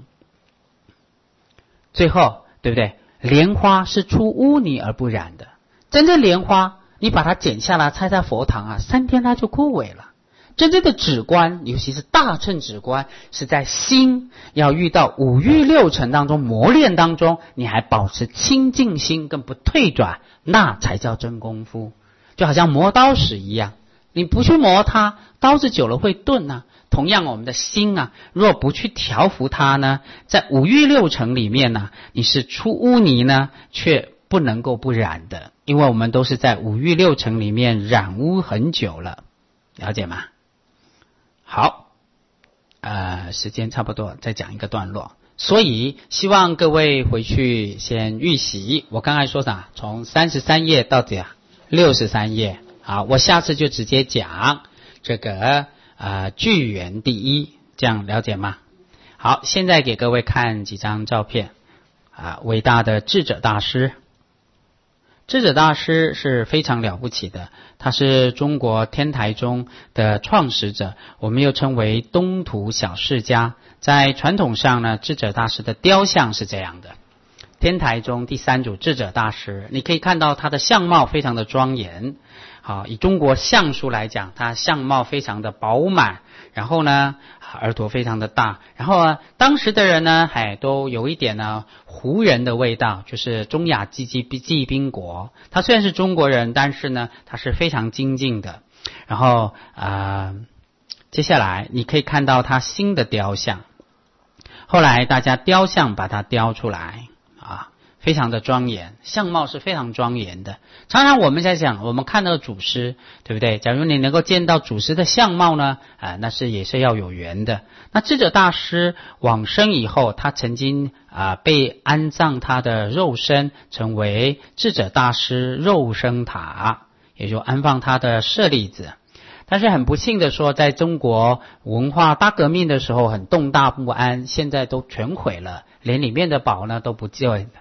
最后，对不对？莲花是出污泥而不染的，真正莲花你把它剪下来插在佛堂啊，三天它就枯萎了。真正的止观，尤其是大乘止观，是在心要遇到五欲六尘当中磨练当中，你还保持清净心跟不退转，那才叫真功夫。就好像磨刀石一样，你不去磨它，刀子久了会钝啊。同样我们的心啊，若不去调伏它呢，在五欲六尘里面呢，你是出污泥呢，却不能够不染的，因为我们都是在五欲六尘里面染污很久了，了解吗？好，呃，时间差不多，再讲一个段落。所以希望各位回去先预习。我刚才说啥？从三十三页到底啊六十三页。好，我下次就直接讲这个呃句源第一，这样了解吗？好，现在给各位看几张照片啊，伟大的智者大师。智者大师是非常了不起的，他是中国天台宗的创始者，我们又称为东土小释迦。在传统上呢，智者大师的雕像是这样的。天台宗第三祖智者大师，你可以看到他的相貌非常的庄严。好，以中国相书来讲，他相貌非常的饱满，然后呢耳朵非常的大，然后呢当时的人呢还都有一点呢胡人的味道，就是中亚积积济宾国。他虽然是中国人，但是呢他是非常精进的。然后呃接下来你可以看到他新的雕像，后来大家雕像把它雕出来啊，非常的庄严，相貌是非常庄严的。常常我们在讲，我们看到祖师，对不对？假如你能够见到祖师的相貌呢，啊，那是也是要有缘的。那智者大师往生以后，他曾经啊被安葬他的肉身，成为智者大师肉身塔，也就安放他的舍利子。但是很不幸的说，在中国文化大革命的时候很动荡不安，现在都全毁了，连里面的宝呢都不见了。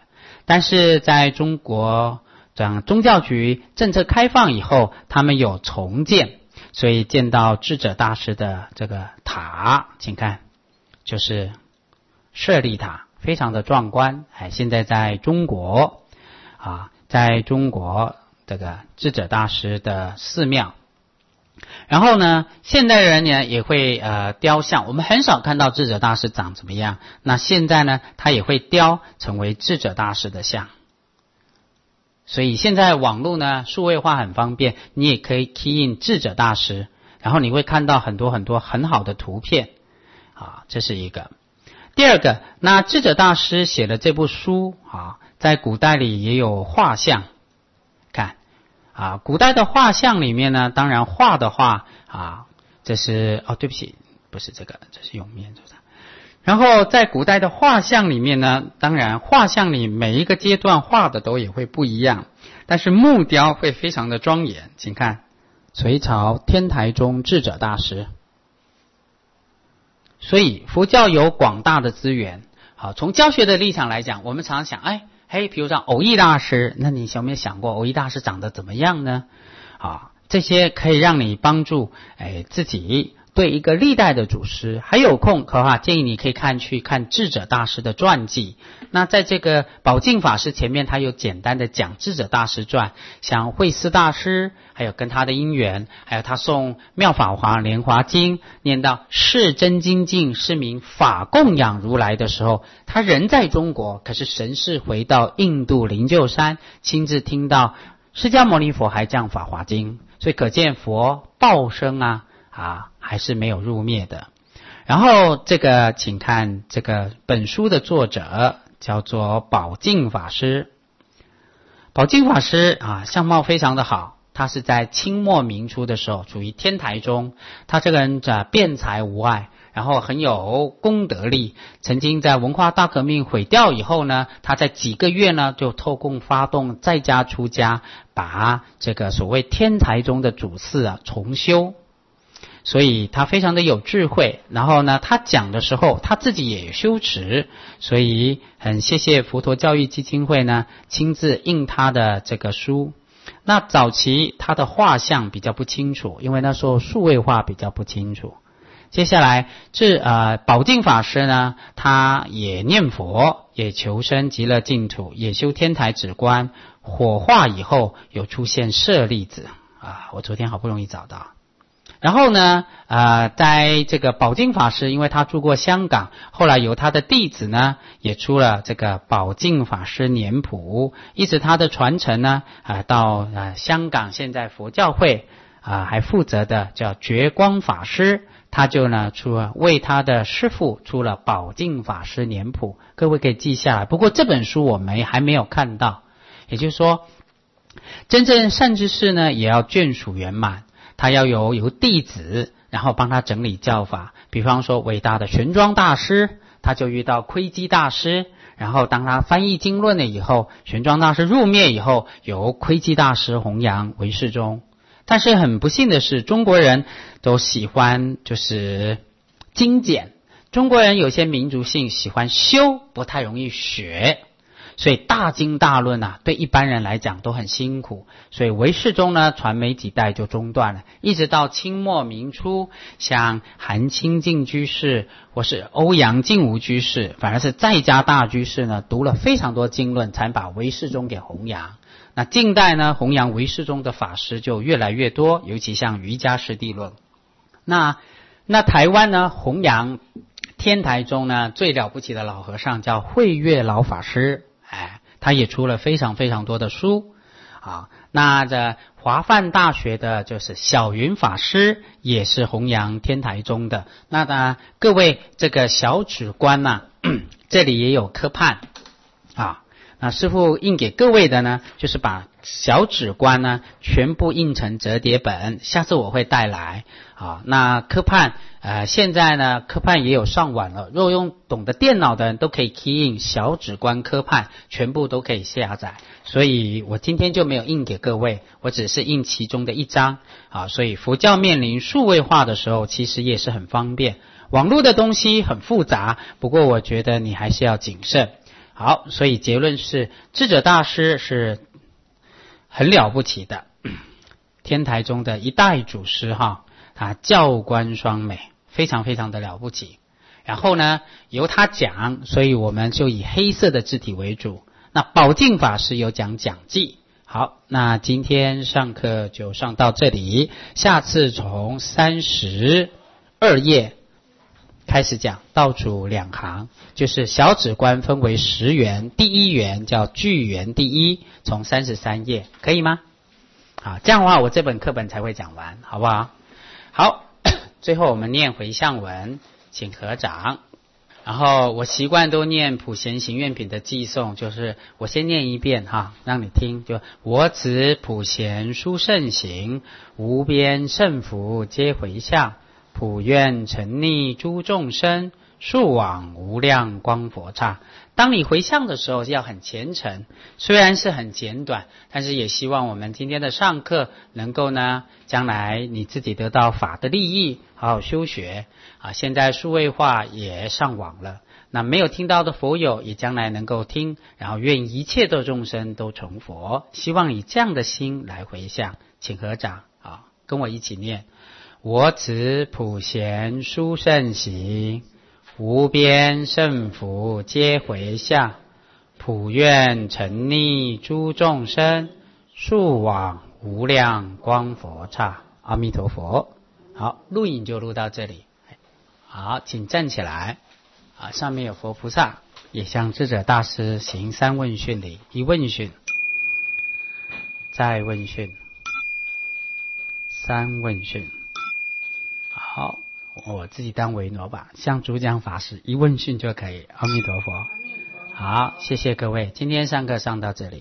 但是在中国这样宗教局政策开放以后，他们有重建，所以见到智者大师的这个塔，请看，就是舍利塔，非常的壮观。哎，现在在中国啊，在中国这个智者大师的寺庙。然后呢，现代人呢也会呃雕像，我们很少看到智者大师长怎么样。那现在呢，他也会雕成为智者大师的像。所以现在网络呢数位化很方便，你也可以 key in 智者大师，然后你会看到很多很多很好的图片啊，这是一个。第二个，那智者大师写的这部书啊，在古代里也有画像，看。啊，古代的画像里面呢，当然画的画啊，这是哦，对不起，不是这个，这是永面，是不是？然后在古代的画像里面呢，当然画像里每一个阶段画的都也会不一样，但是木雕会非常的庄严。请看隋朝天台宗智者大师。所以佛教有广大的资源。好，从教学的立场来讲，我们常常想，哎。嘿，比如说藕益大师，那你有没有想过藕益大师长得怎么样呢？啊，这些可以让你帮助哎自己对一个历代的祖师，还有空的话，建议你可以看去看智者大师的传记。那在这个宝镜法师前面，他有简单的讲智者大师传，像慧思大师，还有跟他的因缘，还有他诵妙法华莲华经，念到是真精进，是名法供养如来的时候，他人在中国，可是神识回到印度灵鹫山，亲自听到释迦牟尼佛还讲法华经，所以可见佛报身啊啊还是没有入灭的。然后这个请看这个本书的作者叫做宝镜法师。宝镜法师啊，相貌非常的好，他是在清末民初的时候处于天台宗，他这个人啊辩才无碍，然后很有功德力，曾经在文化大革命毁掉以后呢，他在几个月呢就透共发动在家出家，把这个所谓天台宗的祖寺啊重修。所以他非常的有智慧，然后呢他讲的时候他自己也修持，所以很谢谢佛陀教育基金会呢亲自印他的这个书。那早期他的画像比较不清楚，因为那时候数位化比较不清楚。接下来这呃宝镜法师呢，他也念佛，也求生极乐净土，也修天台止观，火化以后有出现舍利子啊，我昨天好不容易找到。然后呢，呃，在这个宝镜法师，因为他住过香港，后来由他的弟子呢，也出了这个宝镜法师年谱，一直他的传承呢，啊、呃，到呃香港现在佛教会啊、呃、还负责的叫觉光法师，他就呢出了为他的师父出了宝镜法师年谱，各位可以记下来。不过这本书我们还没有看到，也就是说，真正善知识呢，也要眷属圆满。他要有有弟子，然后帮他整理教法。比方说伟大的玄奘大师，他就遇到窥基大师，然后当他翻译经论了以后，玄奘大师入灭以后，由窥基大师弘扬为世宗。但是很不幸的是，中国人都喜欢就是精简，中国人有些民族性喜欢修，不太容易学。所以大经大论啊，对一般人来讲都很辛苦，所以为世宗呢传没几代就中断了，一直到清末民初，像韩清净居士或是欧阳靖无居士，反而是在家大居士呢读了非常多经论，才把为世宗给弘扬。那近代呢，弘扬为世宗的法师就越来越多，尤其像瑜伽师地论。那那台湾呢，弘扬天台宗呢最了不起的老和尚叫慧月老法师。哎，他也出了非常非常多的书啊。那这华范大学的就是小云法师，也是弘扬天台宗的。那呢，各位这个小止观呐、啊，这里也有科判啊。那师父印给各位的呢，就是把小止观呢全部印成折叠本，下次我会带来啊。那科判呃，现在呢科判也有上网了，若用懂得电脑的人都可以 key in 小止观科判，全部都可以下载。所以我今天就没有印给各位，我只是印其中的一张啊。所以佛教面临数位化的时候，其实也是很方便。网络的东西很复杂，不过我觉得你还是要谨慎。 好，所以结论是智者大师是很了不起的，天台中的一代祖师哈，他教观双美，非常非常的了不起。然后呢，由他讲，所以我们就以黑色的字体为主。那宝镜法师有讲讲记。好，那今天上课就上到这里，下次从三十二页开始讲，倒数两行，就是小指关分为十元，第一元叫聚元第一，从三十三页，可以吗？好，这样的话我这本课本才会讲完，好不好？好，最后我们念回向文，请合掌。然后我习惯都念普贤行愿品的寄颂，就是我先念一遍哈，让你听。就我此普贤殊胜行，无边胜福皆回向，普愿沉溺诸众生，速往无量光佛刹。当你回向的时候要很虔诚，虽然是很简短，但是也希望我们今天的上课能够呢，将来你自己得到法的利益，好好修学啊。现在数位化也上网了，那没有听到的佛友也将来能够听，然后愿一切的众生都成佛，希望以这样的心来回向，请合掌啊，跟我一起念：我此普贤殊胜行，无边胜福皆回向，普愿沉溺诸众生，速往无量光佛刹。阿弥陀佛。好，录影就录到这里。好，请站起来。啊，上面有佛菩萨，也向智者大师行三问讯礼：一问讯，再问讯，三问讯。好，我自己当维诺吧，像主讲法师一问讯就可以。阿弥陀佛。好，谢谢各位，今天上课上到这里。